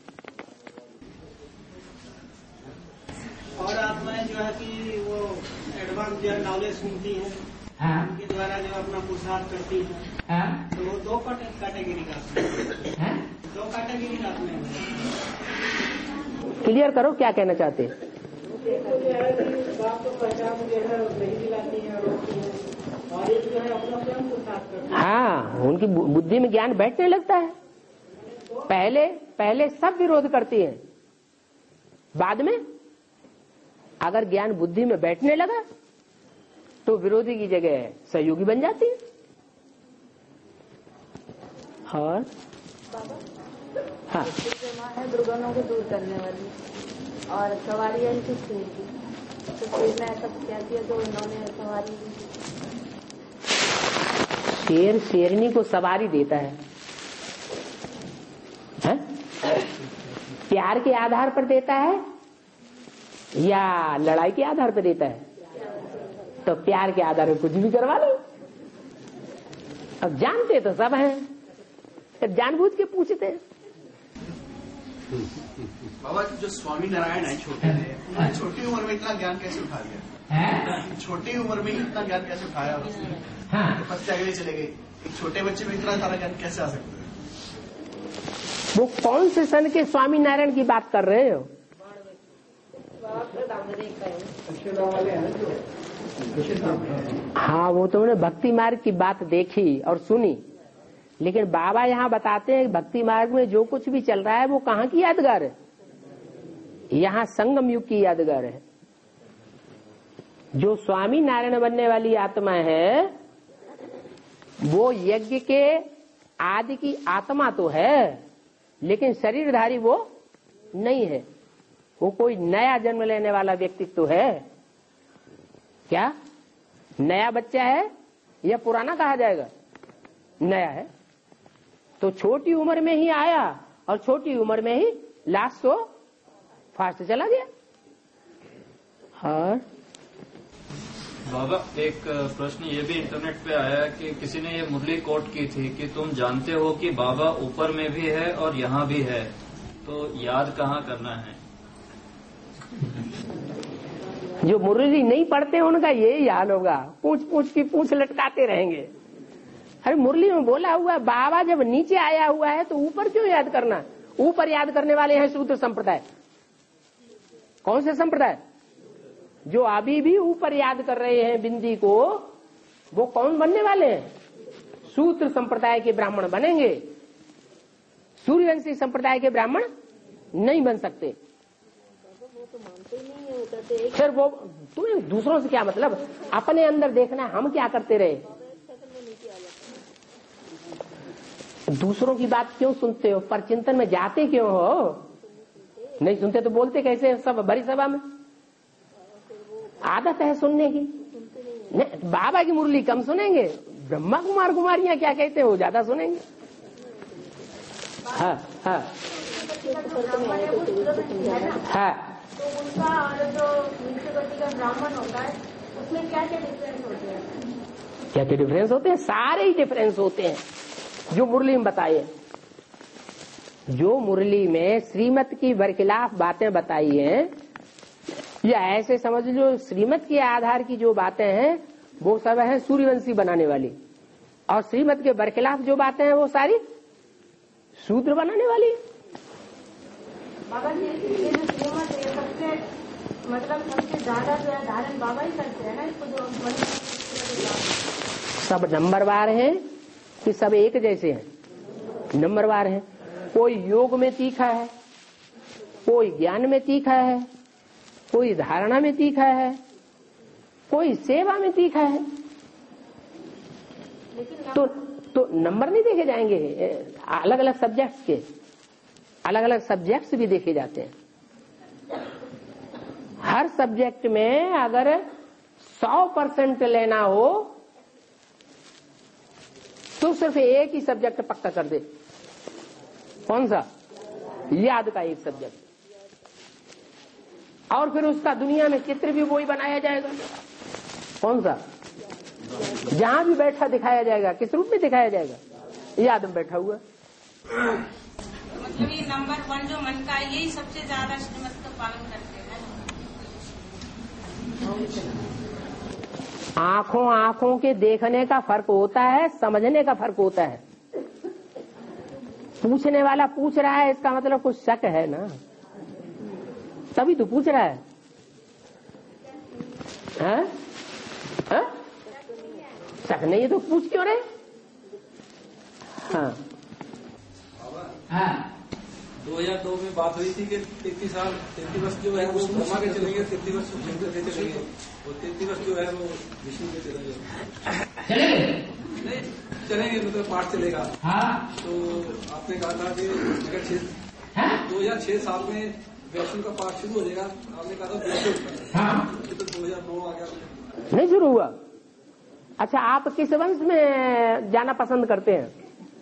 F: और आत्माएं जो है कि वो एडवांस जो है नॉलेज सुनती है,
B: हाँ।
F: उनके द्वारा जो अपना पुरुषार्थ करती है,
B: हाँ।
F: तो वो दो कैटेगरी का
B: हाँ?
F: दो कैटेगरी का आत्माएं।
B: क्लियर करो क्या कहना चाहते हैं।
F: बाप को पहचान जो है नहीं दिलाती है, रोकती है, और एक जो है अपना स्वयं पुरुषार्थ करती है।
B: हाँ, उनकी बुद्धि में ज्ञान बैठने लगता है। पहले पहले सब विरोध करती है, बाद में अगर ज्ञान बुद्धि में बैठने लगा तो विरोधी की जगह सहयोगी बन जाती है। और हाँ,
G: है दुर्गुणों को दूर करने वाली, और सवारी है इनकी शेर की, तो शेर ने ऐसा क्या किया तो इन्होंने सवारी दी।
B: शेर शेरनी को सवारी देता है, है? प्यार के आधार पर देता है या लड़ाई के आधार पर देता है? तो प्यार के आधार पर कुछ भी करवा लो। अब जानते तो सब हैं, अब जानबूझ के पूछते हैं।
L: बाबा, जो स्वामी नारायण है छोटे थे, छोटी उम्र में इतना ज्ञान कैसे उठा लिया? छोटी उम्र में इतना ज्ञान कैसे उठाया? हाँ। बच्चे आगे चले गए, एक छोटे बच्चे में इतना सारा ज्ञान कैसे आ सकता है?
B: वो कौन से सन के स्वामी नारायण की बात कर रहे हो? हाँ, वो तुमने भक्ति मार्ग की बात देखी और सुनी, लेकिन बाबा यहाँ बताते हैं भक्ति मार्ग में जो कुछ भी चल रहा है वो कहाँ की यादगार है? यहाँ संगम युग की यादगार है। जो स्वामी नारायण बनने वाली आत्मा है वो यज्ञ के आदि की आत्मा तो है, लेकिन शरीरधारी वो नहीं है। वो कोई नया जन्म लेने वाला व्यक्तित्व है क्या? नया बच्चा है या पुराना कहा जाएगा? नया है। तो छोटी उम्र में ही आया और छोटी उम्र में ही लास्ट तो फास्ट चला गया। और
C: बाबा एक प्रश्न ये भी इंटरनेट पे आया कि किसी ने ये मुरली कोट की थी कि तुम जानते हो कि बाबा ऊपर में भी है और यहाँ भी है, तो याद कहाँ करना है?
B: जो मुरली नहीं पढ़ते उनका यही हाल होगा, पूछ पूछ की पूछ लटकाते रहेंगे। अरे मुरली में बोला हुआ है बाबा जब नीचे आया हुआ है तो ऊपर क्यों याद करना? ऊपर याद करने वाले हैं शूद्र संप्रदाय। कौन से संप्रदाय? जो अभी भी ऊपर याद कर रहे हैं बिंदी को, वो कौन बनने वाले हैं? शूद्र संप्रदाय के ब्राह्मण बनेंगे। सूर्यवंशी संप्रदाय के ब्राह्मण नहीं बन सकते। फिर वो तुम्हें दूसरों से क्या मतलब? अपने अंदर देखना हम क्या करते रहे। दूसरों की बात क्यों सुनते हो? पर चिंतन में जाते क्यों हो? नहीं सुनते तो बोलते कैसे? सब बड़ी सभा में आदत है सुनने की। नहीं, बाबा की मुरली कम सुनेंगे, ब्रह्मा कुमार कुमारियां क्या कहते हो ज्यादा सुनेंगे। हाँ हाँ हाँ।
I: तो उनका और जो नीचे का ब्राह्मण होता है उसमें क्या क्या डिफरेंस होते हैं?
B: क्या क्या डिफरेंस होते हैं? सारे ही डिफरेंस होते हैं जो मुरली में बताए। जो मुरली में श्रीमत की बरखिलाफ बातें बताई हैं, या ऐसे समझ लो श्रीमत के आधार की जो बातें हैं वो सब है सूर्यवंशी बनाने वाली, और श्रीमत के बरखिलाफ जो बातें हैं वो सारी शूद्र बनाने वाली।
I: बाबा जी ये जो श्रीमत है सबसे मतलब सबसे ज्यादा जो है धारण बाबा ही करते हैं ना इसको, जो
B: सब नंबरवार हैं कि सब एक जैसे हैं? नंबरवार हैं। कोई योग में तीखा है, कोई ज्ञान में तीखा है, कोई धारणा में तीखा है, कोई सेवा में तीखा है। तो तो नंबर नहीं देखे जाएंगे, अलग अलग सब्जेक्ट्स के अलग अलग सब्जेक्ट्स भी देखे जाते हैं। हर सब्जेक्ट में अगर सौ परसेंट लेना हो तो सिर्फ एक ही सब्जेक्ट पक्का कर दे। कौन सा? याद का एक सब्जेक्ट, और फिर उसका दुनिया में चित्र भी वही बनाया जाएगा। कौन सा? जहां भी बैठा दिखाया जाएगा। किस रूप में दिखाया जाएगा? याद में बैठा हुआ।
D: मतलब ये नंबर वन जो मन का है यही सबसे ज्यादा श्रीमत का पालन करते हैं।
B: आंखों आंखों के देखने का फर्क होता है, समझने का फर्क होता है। पूछने वाला पूछ रहा है इसका मतलब कुछ शक है ना, तभी तो पूछ रहा है। हाँ? हाँ? शक नहीं है तो पूछ क्यों रहे? हाँ
M: हाँ। दो हजार दो में बात हुई थी कि तैतीस साल तैतीस वर्ष जो है वो ब्रह्मा के चलेंगे, तैतीस वर्ष शंकर के चलेंगे, और तैतीस वर्ष जो है वो विष्णु के चलेंगे। चलेंगे नहीं चलेंगे मतलब पाठ चलेगा। हाँ। तो आपने कहा था कि अगर छह दो हजार छह साल में वैष्णव का पाठ शुरू हो जाएगा, आपने कहा था वैष्णव। हाँ। तो दो हजार नौ आ गया,
B: नहीं शुरू हुआ। अच्छा, आप किस वंश में जाना पसंद करते हैं?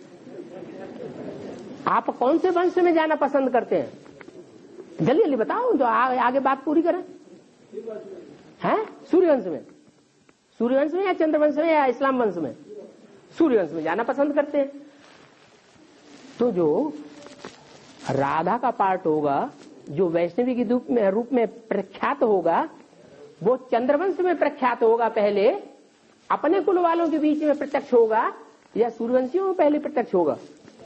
B: आप कौन से वंश में जाना पसंद करते हैं? जल्दी जल्दी बताओ जो आ, आगे बात पूरी करें। हैं? सूर्यवंश में? सूर्यवंश में या चंद्रवंश में या इस्लाम वंश में? सूर्यवंश में जाना पसंद करते हैं। तो जो राधा का पार्ट होगा, जो वैष्णवी के रूप में रूप में प्रख्यात होगा, वो चंद्रवंश में प्रख्यात होगा। पहले अपने कुल वालों के बीच में प्रत्यक्ष होगा या सूर्यवंशियों में पहले प्रत्यक्ष होगा?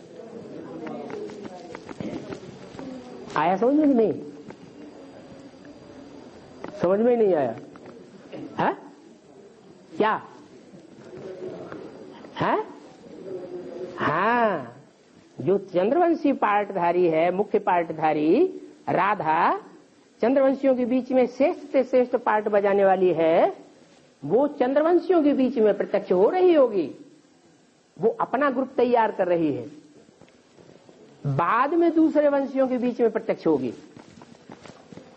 B: आया समझ में? नहीं समझ में नहीं आया है? क्या है? हाँ, जो चंद्रवंशी पार्टधारी है, मुख्य पार्टधारी राधा, चंद्रवंशियों के बीच में श्रेष्ठ से श्रेष्ठ पार्ट बजाने वाली है, वो चंद्रवंशियों के बीच में प्रत्यक्ष हो रही होगी। वो अपना ग्रुप तैयार कर रही है, बाद में दूसरे वंशियों के बीच में प्रत्यक्ष होगी।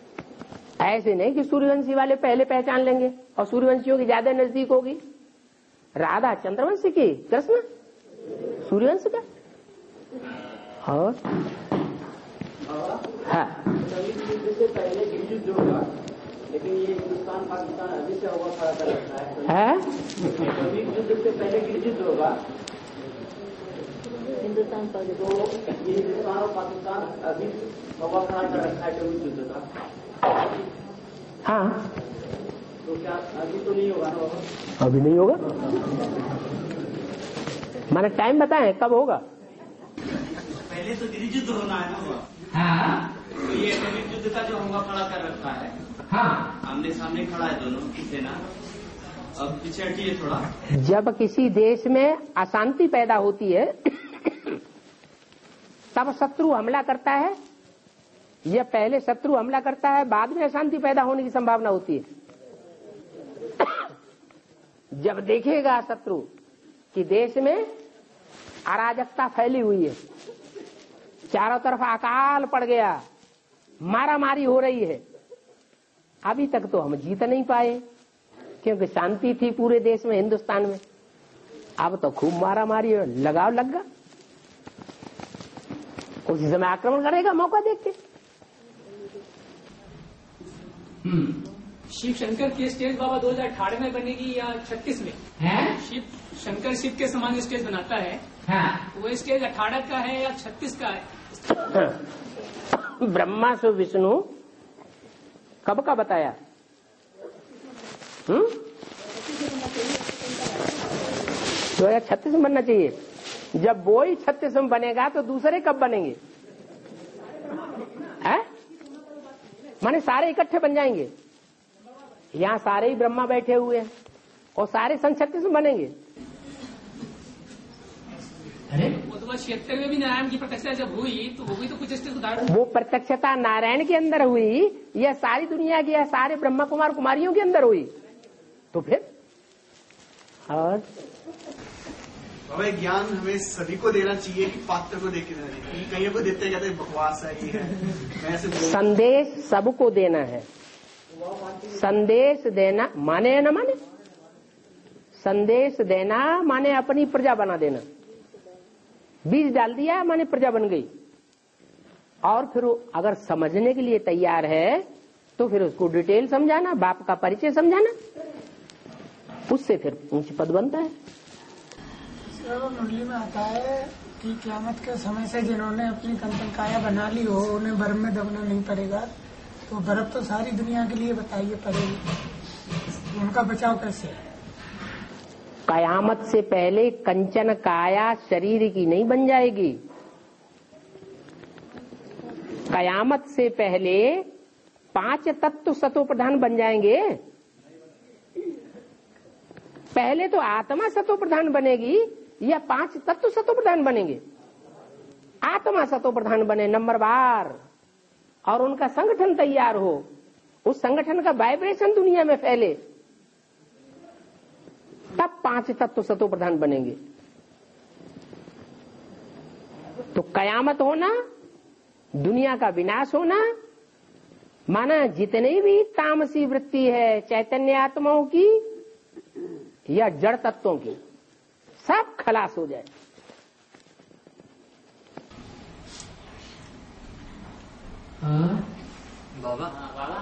B: ऐसे नहीं कि सूर्यवंशी वाले पहले पहचान लेंगे और सूर्यवंशियों की ज्यादा नजदीक होगी। राधा चंद्रवंश की, कृष्ण सूर्यवंश का। और हाँ,
A: से पहले युद्ध होगा, लेकिन ये हिंदुस्तान पाकिस्तान अभी से हवा खड़ा कर रखा है।
B: है?
A: युद्ध से पहले युद्ध होगा
G: हिंदुस्तान
A: तो ये हिंदुस्तान और पाकिस्तान अभी हवा खड़ा कर रखा है कभी युद्ध का।
B: हाँ,
A: तो क्या अभी तो नहीं होगा ना?
B: अभी नहीं होगा। मैंने टाइम बताएं कब होगा।
E: पहले तो गृह युद्ध होना है ना।
B: हाँ,
E: तो ये अटॉमिक युद्ध का जो हमला खड़ा कर रखा है,
B: हाँ,
E: आमने सामने खड़ा है दोनों की सेना। अब पीछे हटिए थोड़ा।
B: जब किसी देश में अशांति पैदा होती है तब शत्रु हमला करता है, या पहले शत्रु हमला करता है बाद में अशांति पैदा होने की संभावना होती है। जब देखेगा शत्रु कि देश में अराजकता फैली हुई है, चारों तरफ अकाल पड़ गया, मारा मारी हो रही है, अभी तक तो हम जीत नहीं पाए क्योंकि शांति थी पूरे देश में, हिंदुस्तान में। अब तो खूब मारा मारी है, लगाव लग गया, उसी समय आक्रमण करेगा मौका देख के।
F: शिव शंकर की स्टेज बाबा दो हजार अठारह में बनेगी या छत्तीस में है? शिव शंकर शिव के समान स्टेज बनाता है। हाँ। वो स्टेज अठारह का है या छत्तीस का है?
B: ब्रह्मा से विष्णु कब का बताया? हम्म दो हजार छत्तीस में बनना चाहिए। जब वो ही छत्तीस में बनेगा तो दूसरे कब बनेंगे? है? माने सारे इकट्ठे बन जाएंगे। यहाँ सारे ही ब्रह्मा बैठे हुए हैं और सारे सन छत्तीस में बनेंगे।
F: अरे वो तो छिहत्तर में भी नारायण की प्रत्यक्षता जब हुई तो वो भी तो कुछ उदाहरण।
B: वो प्रत्यक्षता नारायण के अंदर हुई या सारी दुनिया की या सारे ब्रह्मा कुमार कुमारियों के अंदर हुई? तो फिर और
L: बाबा ज्ञान हमें सभी को देना चाहिए कि पात्र को देके देना चाहिए? कहीं को देते कहते बकवास है ये है।
B: संदेश सबको देना है। संदेश देना माने न माने, संदेश देना माने अपनी प्रजा बना देना। बीज डाल दिया माने प्रजा बन गई। और फिर अगर समझने के लिए तैयार है तो फिर उसको डिटेल समझाना, बाप का परिचय समझाना, उससे फिर ऊंच पद बनता है।
N: मुरली में आता है कि क़यामत के समय से जिन्होंने अपनी कंचन काया बना ली हो उन्हें बर्फ में दबना नहीं पड़ेगा। तो बर्फ तो सारी दुनिया के लिए बताइए पड़ेगी, उनका बचाव कैसे?
B: कयामत से पहले कंचन काया शरीर की नहीं बन जाएगी। कयामत से पहले पांच तत्व सतो प्रधान बन जाएंगे। पहले तो आत्मा सतो प्रधान बनेगी या पांच तत्व सतो प्रधान बनेंगे? आत्मा सतो प्रधान बने नंबर बार और उनका संगठन तैयार हो, उस संगठन का वाइब्रेशन दुनिया में फैले, तब पांच तत्व सतो प्रधान बनेंगे। तो कयामत होना, दुनिया का विनाश होना, माना जितनी भी तामसी वृत्ति है चैतन्य आत्माओं की या जड़ तत्वों की, सब खलास हो जाए।
E: बाबा बाबा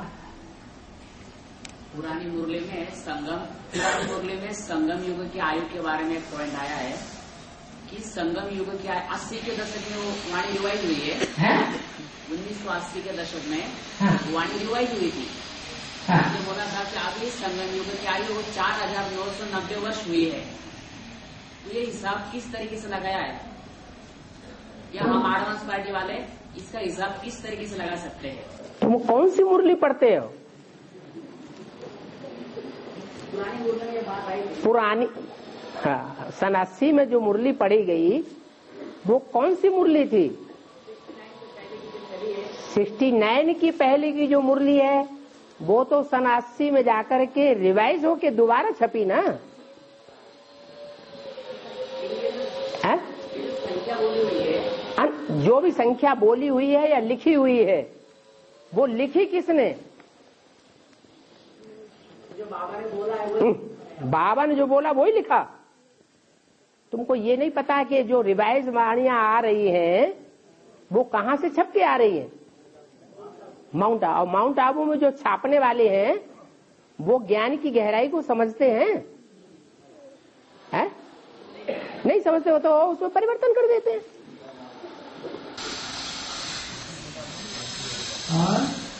E: पुरानी मुरली में संगम पुरानी मुरली में संगम युग की आयु के बारे में पॉइंट आया है कि संगम युग की आयु अस्सी के दशक में वो वाणी रिवाइज हुई है। उन्नीस सौ अस्सी के दशक में वाणी रिवाइज हुई थी। तो बोला था कि अभी संगम युग की आयु चार हजार नौ सौ नब्बे वर्ष हुई है। तो ये हिसाब किस तरीके से लगाया है, या हम एडवांस पार्टी वाले इसका हिसाब किस तरीके से लगा सकते हैं?
B: तुम कौन सी मुरली पढ़ते हो?
E: पुरानी मुरली में बात आई थी।
B: पुरानी हाँ, सन अस्सी में जो मुरली पढ़ी गई वो कौन सी मुरली थी? सिक्सटी नाइन की पहले की जो मुरली है वो तो सन अस्सी में जाकर के रिवाइज होके दोबारा छपी ना। है? जो भी संख्या बोली हुई है या लिखी हुई है वो लिखी किसने?
A: बाबा ने बोला है वो,
B: बाबा ने जो बोला वही लिखा। तुमको ये नहीं पता कि जो रिवाइज वाणियां आ रही हैं वो कहां से छप के आ रही है? माउंट आबू। माउंट आबू में जो छापने वाले हैं वो ज्ञान की गहराई को समझते हैं, है? नहीं समझते हो तो उसमें परिवर्तन कर देते हैं।
C: और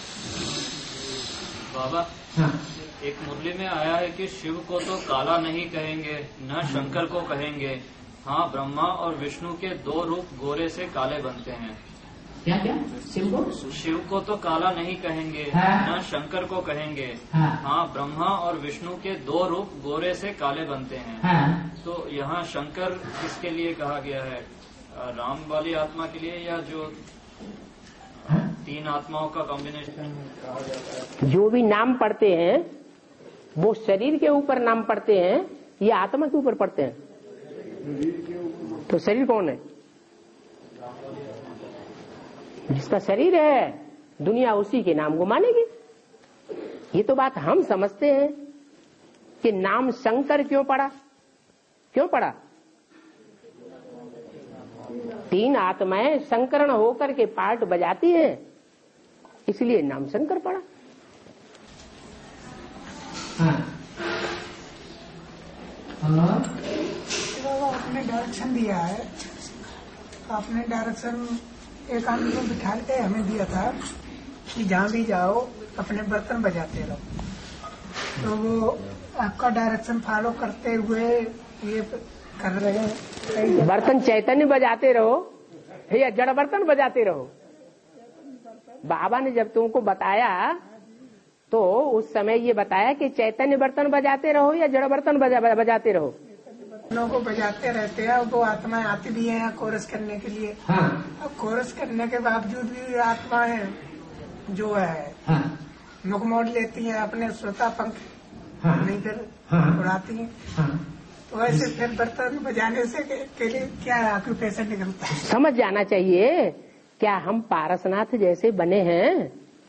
C: बाबा, हाँ। एक मुरली में आया है कि शिव को तो काला नहीं कहेंगे, न शंकर को कहेंगे। हाँ, ब्रह्मा और विष्णु के दो रूप गोरे से काले बनते हैं।
B: क्या क्या? शिव को
C: शिव को तो काला नहीं कहेंगे,
B: हाँ।
C: न शंकर को कहेंगे।
B: हाँ,
C: हाँ, ब्रह्मा और विष्णु के दो रूप गोरे से काले बनते हैं।
B: हाँ।
C: तो यहाँ शंकर किसके लिए कहा गया है? राम वाली आत्मा के लिए या जो तीन आत्माओं का कॉम्बिनेशन?
B: जो भी नाम पढ़ते हैं वो शरीर के ऊपर नाम पढ़ते हैं या आत्मा के ऊपर पढ़ते हैं? तो शरीर कौन है? जिसका शरीर है दुनिया उसी के नाम को मानेगी। ये तो बात हम समझते हैं कि नाम शंकर क्यों पड़ा? क्यों पड़ा? तीन आत्माएं संकरण होकर के पार्ट बजाती हैं, इसलिए नाम शंकर पड़ा।
N: हाँ। आपने डायरेक्शन दिया है, आपने डायरेक्शन एक आदमी को बिठा के हमें दिया था कि जहाँ भी जाओ अपने बर्तन बजाते रहो। तो वो आपका डायरेक्शन फॉलो करते हुए ये कर रहे हैं।
B: बर्तन चैतन्य बजाते रहो या जड़ बर्तन बजाते रहो? बाबा ने जब तुमको बताया तो उस समय ये बताया कि चैतन्य बर्तन बजाते रहो या जड़ बर्तन बजा, बजाते रहो?
N: लोगों को बजाते रहते हैं। वो आत्माएं आती भी हैं कोरस करने के लिए। हाँ। अब कोरस करने के बावजूद भी आत्माएं जो है हाँ। मुख मोड़ लेती हैं, अपने श्रोता पंख हाँ। नहीं कर हाँ। उड़ाती हैं। हाँ। तो ऐसे फिर बर्तन बजाने से के, के लिए क्या ऑक्यूपेशन निकलता है?
B: समझ जाना चाहिए। क्या हम पारसनाथ जैसे बने हैं?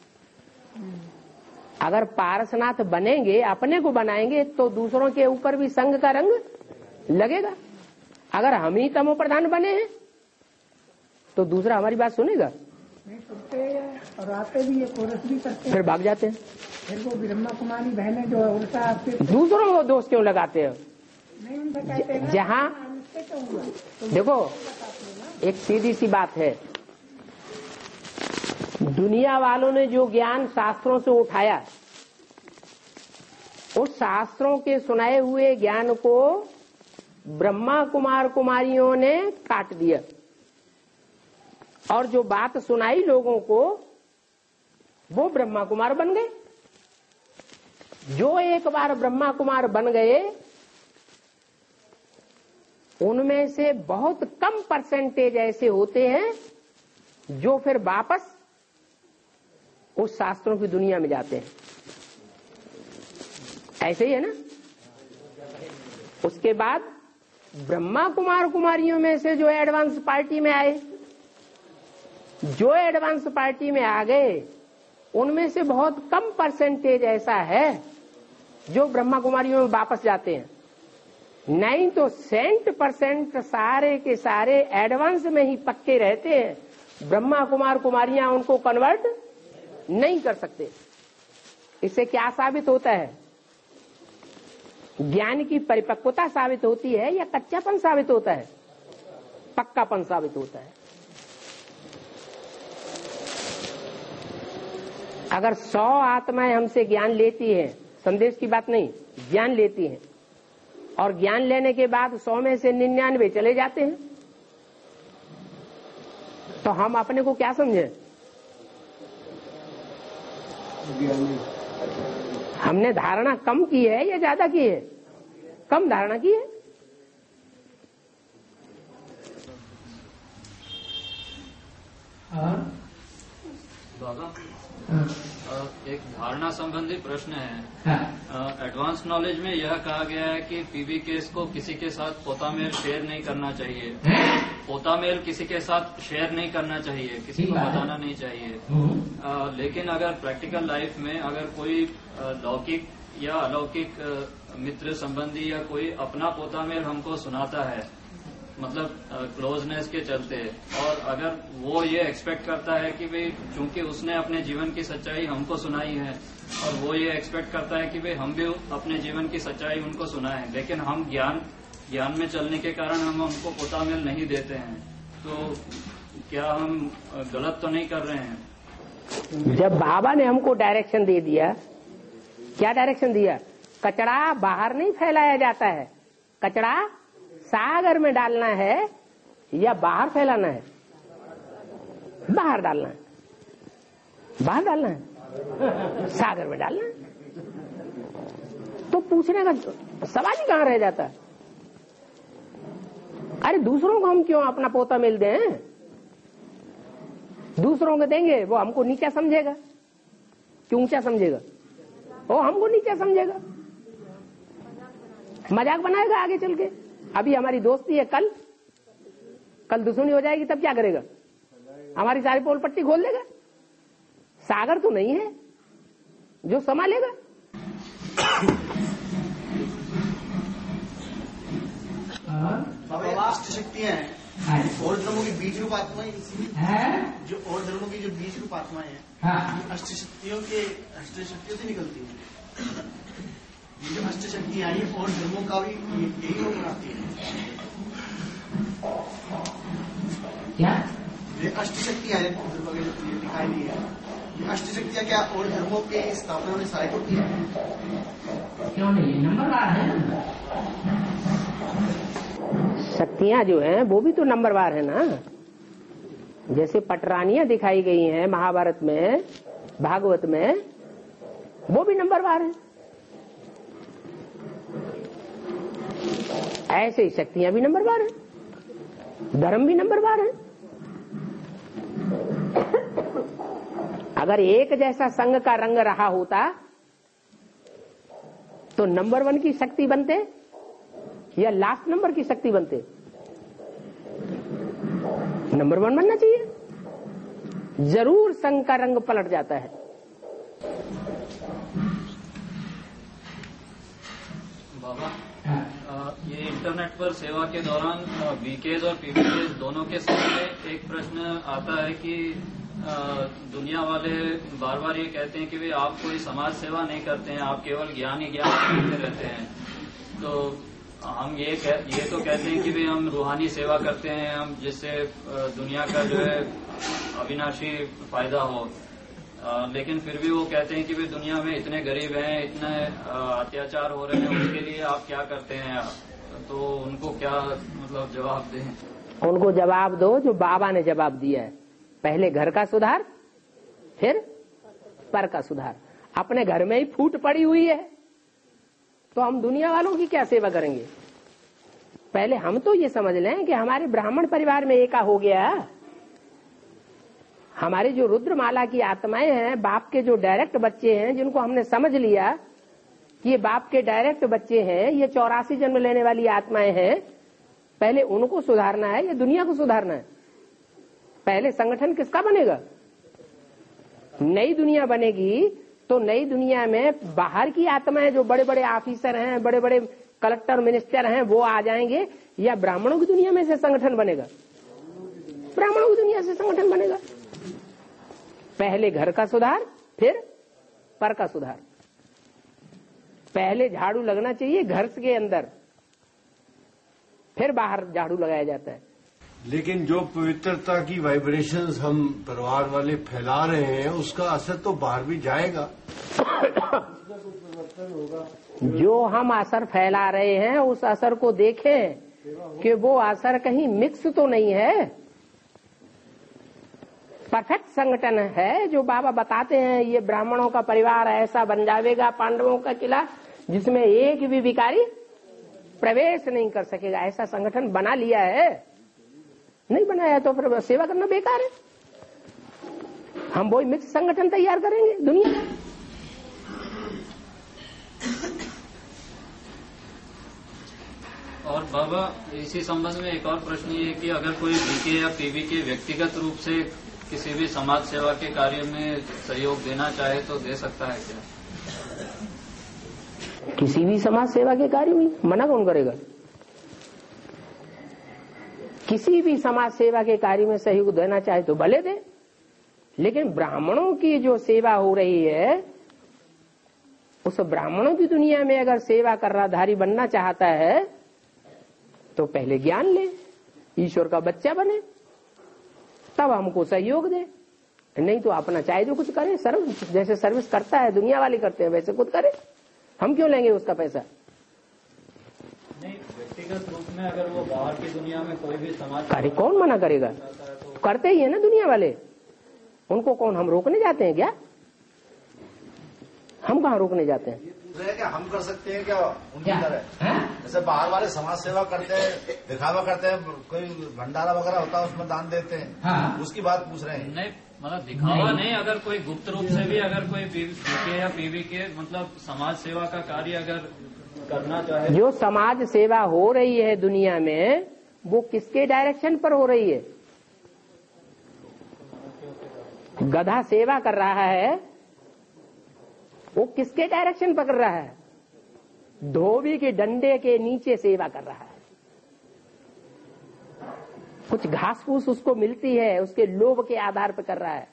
B: अगर पारसनाथ बनेंगे, अपने को बनाएंगे तो दूसरों के ऊपर भी संग का रंग लगेगा। अगर हम ही तमो प्रधान बने हैं तो दूसरा हमारी बात सुनेगा?
N: नहीं सुनते और आते भी है, कोरस भी करते हैं,
B: फिर भाग जाते हैं।
N: फिर वो ब्रह्मा कुमारी बहनें जो है उल्टा आपके
B: दूसरों को दोष क्यों लगाते हैं?
N: नहीं उनका कहते हैं
B: जहाँ देखो एक सीधी सी बात है, दुनिया वालों ने जो ज्ञान शास्त्रों से उठाया उस शास्त्रों के सुनाए हुए ज्ञान को ब्रह्मा कुमार कुमारियों ने काट दिया और जो बात सुनाई लोगों को वो ब्रह्मा कुमार बन गए। जो एक बार ब्रह्मा कुमार बन गए उनमें से बहुत कम परसेंटेज ऐसे होते हैं जो फिर वापस उस शास्त्रों की दुनिया में जाते हैं। ऐसे ही है ना? उसके बाद ब्रह्मा कुमार कुमारियों में से जो एडवांस पार्टी में आए, जो एडवांस पार्टी में आ गए उनमें से बहुत कम परसेंटेज ऐसा है जो ब्रह्मा कुमारियों में वापस जाते हैं। नहीं तो सेंट परसेंट सारे के सारे एडवांस में ही पक्के रहते हैं। ब्रह्मा कुमार कुमारियां उनको कन्वर्ट नहीं कर सकते। इससे क्या साबित होता है? ज्ञान की परिपक्वता साबित होती है या कच्चापन साबित होता है? पक्कापन साबित होता है। अगर सौ आत्माएं हमसे ज्ञान लेती है, संदेश की बात नहीं, ज्ञान लेती हैं और ज्ञान लेने के बाद सौ में से निन्यानवे चले जाते हैं तो हम अपने को क्या समझे? हमने धारणा कम की है या ज्यादा की है? कम धारणा की है।
C: बाबा, एक धारणा संबंधी प्रश्न है। एडवांस नॉलेज में यह कहा गया है कि पीबी केस को किसी के साथ पोतामेल शेयर नहीं करना चाहिए। पोतामेल किसी के साथ शेयर नहीं करना चाहिए, किसी को बताना नहीं चाहिए। आ, लेकिन अगर प्रैक्टिकल लाइफ में अगर कोई लौकिक या अलौकिक मित्र संबंधी या कोई अपना पोता मेल हमको सुनाता है, मतलब क्लोजनेस के चलते, और अगर वो ये एक्सपेक्ट करता है कि भाई चूंकि उसने अपने जीवन की सच्चाई हमको सुनाई है और वो ये एक्सपेक्ट करता है कि भाई हम भी अपने जीवन की सच्चाई उनको सुनाएं, लेकिन हम ज्ञान ज्ञान में चलने के कारण हम उनको पोता मेल नहीं देते हैं, तो क्या हम गलत तो नहीं कर रहे हैं?
B: जब बाबा ने हमको डायरेक्शन दे दिया, क्या डायरेक्शन दिया? कचरा बाहर नहीं फैलाया जाता है, कचरा सागर में डालना है या बाहर फैलाना है? बाहर डालना है, बाहर डालना है, सागर में डालना है। तो पूछने का सवाल ही कहां रह जाता है? अरे दूसरों को हम क्यों अपना पोता मेल दें? दूसरों को देंगे वो हमको नीचा समझेगा, क्यों ऊंचा समझेगा? वो हमको नीचा समझेगा, मजाक बनाएगा आगे चल के। अभी हमारी दोस्ती है, कल कल दुश्मनी हो जाएगी, तब क्या करेगा? हमारी सारी पोल पट्टी खोल देगा। सागर तो नहीं है जो संभालेगा।
L: अष्ट शक्तियां हैं और धर्मों की बीज रूप आत्माएं, जो और धर्मों की जो बीज रूप आत्माएं हैं अष्ट शक्तियों के अष्ट शक्तियों से निकलती है। ये जो अष्ट शक्तियां आई और धर्मों का भी यही वो बनाती है।
B: क्या
L: ये अष्ट शक्तियां हैं धर्मों के दिखाई दी है, ये अष्ट शक्तियां क्या और धर्मों के स्थापना में सहायक होती है?
B: क्यों नहीं? नंबरवार है ना शक्तियां जो हैं, वो भी तो नंबरवार है ना। जैसे पटरानियां दिखाई गई हैं महाभारत में, भागवत में, वो भी नंबरवार है। ऐसे ही शक्तियां भी नंबरवार है, धर्म भी नंबरवार है। अगर एक जैसा संघ का रंग रहा होता तो नंबर वन की शक्ति बनते या लास्ट नंबर की शक्ति बनते? नंबर वन बनना चाहिए। जरूर संघ का रंग पलट जाता है।
C: बाबा, ये इंटरनेट पर सेवा के दौरान वीकेज और पीवीकेज दोनों के सामने एक प्रश्न आता है कि दुनिया वाले बार बार ये कहते हैं कि भाई आप कोई समाज सेवा नहीं करते हैं, आप केवल ज्ञान ही ज्ञान करते रहते हैं। तो हम ये कह, ये तो कहते हैं कि भाई हम रूहानी सेवा करते हैं, हम जिससे दुनिया का जो है अविनाशी फायदा हो, आ, लेकिन फिर भी वो कहते हैं कि भाई दुनिया में इतने गरीब हैं, इतने अत्याचार हो रहे हैं, उसके लिए आप क्या करते हैं? तो उनको क्या मतलब जवाब दें?
B: उनको जवाब दो जो बाबा ने जवाब दिया है, पहले घर का सुधार फिर पर का सुधार। अपने घर में ही फूट पड़ी हुई है तो हम दुनिया वालों की क्या सेवा करेंगे? पहले हम तो ये समझ लें कि हमारे ब्राह्मण परिवार में एका हो गया। हमारे जो रुद्रमाला की आत्माएं हैं, बाप के जो डायरेक्ट बच्चे हैं, जिनको हमने समझ लिया कि ये बाप के डायरेक्ट बच्चे हैं, ये चौरासी जन्म लेने वाली आत्माएं हैं, पहले उनको सुधारना है या दुनिया को सुधारना है? पहले संगठन किसका बनेगा? नई दुनिया बनेगी तो नई दुनिया में बाहर की आत्माएं, जो बड़े बड़े ऑफिसर हैं, बड़े बड़े कलेक्टर मिनिस्टर हैं, वो आ जाएंगे, या ब्राह्मणों की दुनिया में से संगठन बनेगा? ब्राह्मणों की दुनिया से संगठन बनेगा। पहले घर का सुधार फिर पर का सुधार। पहले झाड़ू लगना चाहिए घर के अंदर, फिर बाहर झाड़ू लगाया जाता है।
O: लेकिन जो पवित्रता की वाइब्रेशंस हम परिवार वाले फैला रहे हैं, उसका असर तो बाहर भी जाएगा।
B: जो हम असर फैला रहे हैं उस असर को देखें कि वो असर कहीं मिक्स तो नहीं है। परफेक्ट संगठन है जो बाबा बताते हैं, ये ब्राह्मणों का परिवार ऐसा बन जाएगा, पांडवों का किला, जिसमें एक भी विकारी प्रवेश नहीं कर सकेगा। ऐसा संगठन बना लिया है। नहीं बनाया तो फिर सेवा करना बेकार है। हम वही मिक्स संगठन तैयार करेंगे दुनिया में।
C: और बाबा, इसी संबंध में एक और प्रश्न ये है कि अगर कोई बीके या पीवी के व्यक्तिगत रूप से किसी भी समाज सेवा के कार्य में सहयोग देना चाहे तो दे सकता है क्या?
B: किसी भी समाज सेवा के कार्य में मना कौन करेगा? किसी भी समाज सेवा के कार्य में सहयोग देना चाहे तो भले दे, लेकिन ब्राह्मणों की जो सेवा हो रही है, उस ब्राह्मणों की दुनिया में अगर सेवा कर्राधारी बनना चाहता है तो पहले ज्ञान ले, ईश्वर का बच्चा बने, तब हमको सहयोग दे। नहीं तो अपना चाहे जो कुछ करे, सर्व जैसे सर्विस करता है दुनिया वाले करते हैं वैसे खुद करे, हम क्यों लेंगे उसका पैसा?
C: नहीं, व्यक्तिगत रूप में अगर वो बाहर की दुनिया में कोई भी समाज
B: कार्य कौन मना करेगा? करते ही है ना दुनिया वाले, उनको कौन हम रोकने जाते हैं क्या? हम कहाँ रोकने जाते हैं?
P: क्या हम कर सकते हैं क्या उनकी तरह? जैसे बाहर वाले समाज सेवा करते हैं, दिखावा करते हैं, कोई भंडारा वगैरह होता है उसमें दान देते हैं, हाँ। उसकी बात पूछ रहे हैं।
C: नहीं, मतलब दिखावा नहीं, नहीं अगर कोई गुप्त रूप से भी अगर कोई पीके या पीवी के मतलब समाज सेवा का कार्य अगर करना चाहे,
B: जो समाज सेवा हो रही है दुनिया में वो किसके डायरेक्शन पर हो रही है? गधा सेवा कर रहा है, वो किसके डायरेक्शन पर कर रहा है? धोबी के डंडे के नीचे सेवा कर रहा है। कुछ घास फूस उसको मिलती है, उसके लोभ के आधार पर कर रहा है।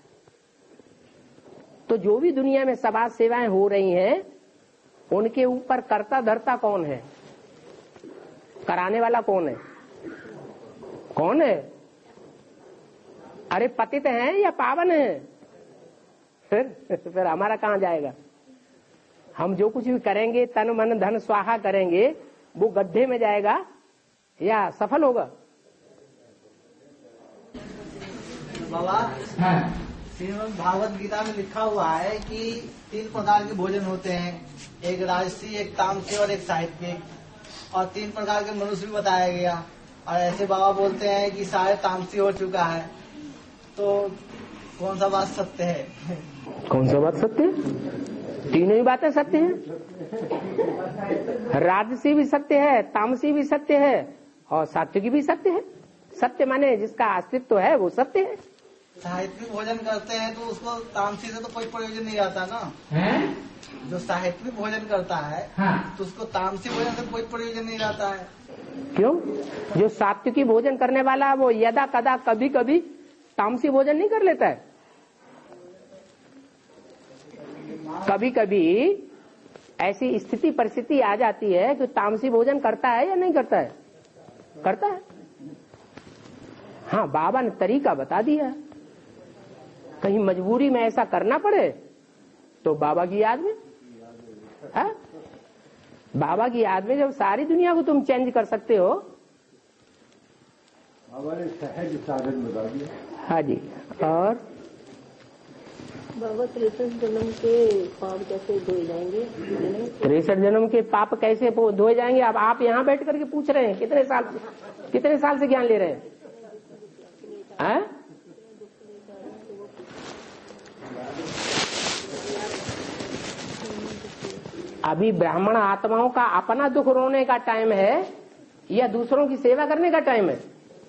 B: तो जो भी दुनिया में समाज सेवाएं हो रही हैं, उनके ऊपर कर्ता धर्ता कौन है? कराने वाला कौन है? कौन है? अरे पतित हैं या पावन है? फिर फिर हमारा कहां जाएगा? हम जो कुछ भी करेंगे, तन मन धन स्वाहा करेंगे, वो गड्ढे में जाएगा या सफल होगा?
K: बाबा, हाँ। श्रीमद् भागवत गीता में लिखा हुआ है कि तीन प्रकार के भोजन होते हैं, एक राजसी, एक तामसी और एक साहित्यिक, और तीन प्रकार के मनुष्य भी बताया गया। और ऐसे बाबा बोलते हैं कि शायद तामसी हो चुका है, तो कौन सा बात सत्य है?
B: कौन सा बात सत्य है? तीनों ही बातें सत्य हैं। राजसी भी सत्य है, तामसी भी सत्य है और सात्विकी भी सत्य है। सत्य माने जिसका अस्तित्व है वो सत्य है।
K: साहित्यिक भोजन करते हैं तो उसको तामसी से तो कोई प्रयोजन नहीं आता ना
B: है?
K: जो साहित्यिक भोजन करता है, हाँ। तो उसको तामसी भोजन से कोई प्रयोजन नहीं आता है।
B: क्यों? जो सात्विकी भोजन करने वाला वो यदा कदा कभी कभी तामसी भोजन नहीं कर लेता है। कभी कभी ऐसी स्थिति परिस्थिति आ जाती है कि तामसी भोजन करता है या नहीं करता है? करता है। हाँ, बाबा ने तरीका बता दिया। कहीं मजबूरी में ऐसा करना पड़े तो बाबा की याद में, है? बाबा की याद में जब सारी दुनिया को तुम चेंज कर सकते हो।
O: बाबा ने सहज साधन बता दिया।
B: हाँ जी। और
G: बाबा तिरसठ जन्म के पाप कैसे धोए जाएंगे?
B: तिरसठ जन्म के पाप कैसे धोए जाएंगे? अब आप यहाँ बैठ करके पूछ रहे हैं, कितने साल कितने साल से ज्ञान ले रहे हैं? है? अभी ब्राह्मण आत्माओं का अपना दुख रोने का टाइम है या दूसरों की सेवा करने का टाइम है?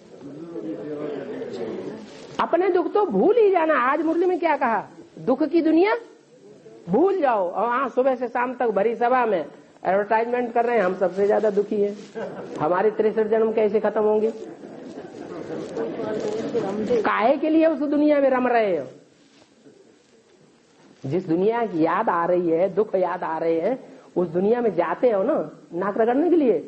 B: अपने दुख तो भूल ही जाना। आज मुरली में क्या कहा? दुख की दुनिया भूल जाओ। और हाँ, सुबह से शाम तक भरी सभा में एडवर्टाइजमेंट कर रहे हैं हम सबसे ज्यादा दुखी है, हमारे तिरसठ जन्म कैसे खत्म होंगे? काहे के लिए उस दुनिया में रम रहे हो? जिस दुनिया की याद आ रही है, दुख याद आ रहे हैं, उस दुनिया में जाते हो ना नाक रगड़ने के लिए।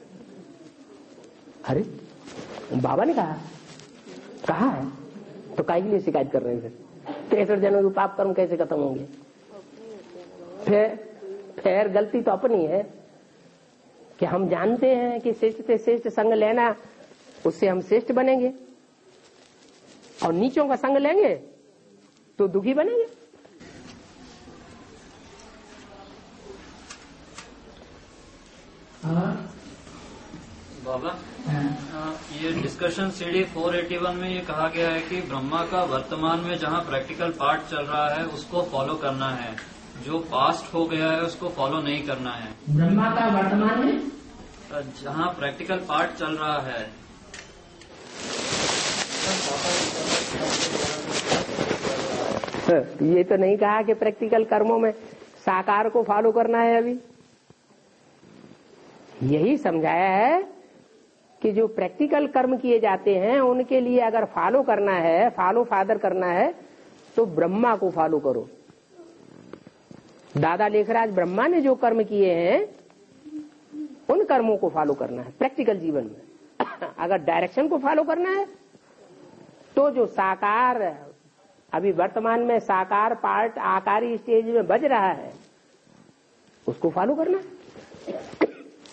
B: अरे बाबा ने कहा कहा है तो काहे के लिए शिकायत कर रहे हैं? तिरसठ जन्म के पाप कर्म कैसे खत्म होंगे? फिर फिर गलती तो अपनी है कि हम जानते हैं कि श्रेष्ठ से श्रेष्ठ संग लेना, उससे हम श्रेष्ठ बनेंगे, और नीचों का संग लेंगे तो दुखी बनेंगे।
C: बाबा, ये डिस्कशन सीडी चार सौ इक्यासी में ये कहा गया है कि ब्रह्मा का वर्तमान में जहाँ प्रैक्टिकल पार्ट चल रहा है उसको फॉलो करना है, जो पास्ट हो गया है उसको फॉलो नहीं करना है।
B: ब्रह्मा का वर्तमान में
C: जहाँ प्रैक्टिकल पार्ट चल रहा है,
B: ये तो नहीं कहा कि प्रैक्टिकल कर्मों में साकार को फॉलो करना है। अभी यही समझाया है कि जो प्रैक्टिकल कर्म किए जाते हैं उनके लिए अगर फॉलो करना है, फॉलो फादर करना है, तो ब्रह्मा को फॉलो करो। दादा लेखराज ब्रह्मा ने जो कर्म किए हैं उन कर्मों को फॉलो करना है प्रैक्टिकल जीवन में। अगर डायरेक्शन को फॉलो करना है तो जो साकार, अभी वर्तमान में साकार पार्ट आकारी स्टेज में बज रहा है, उसको फॉलो करना है।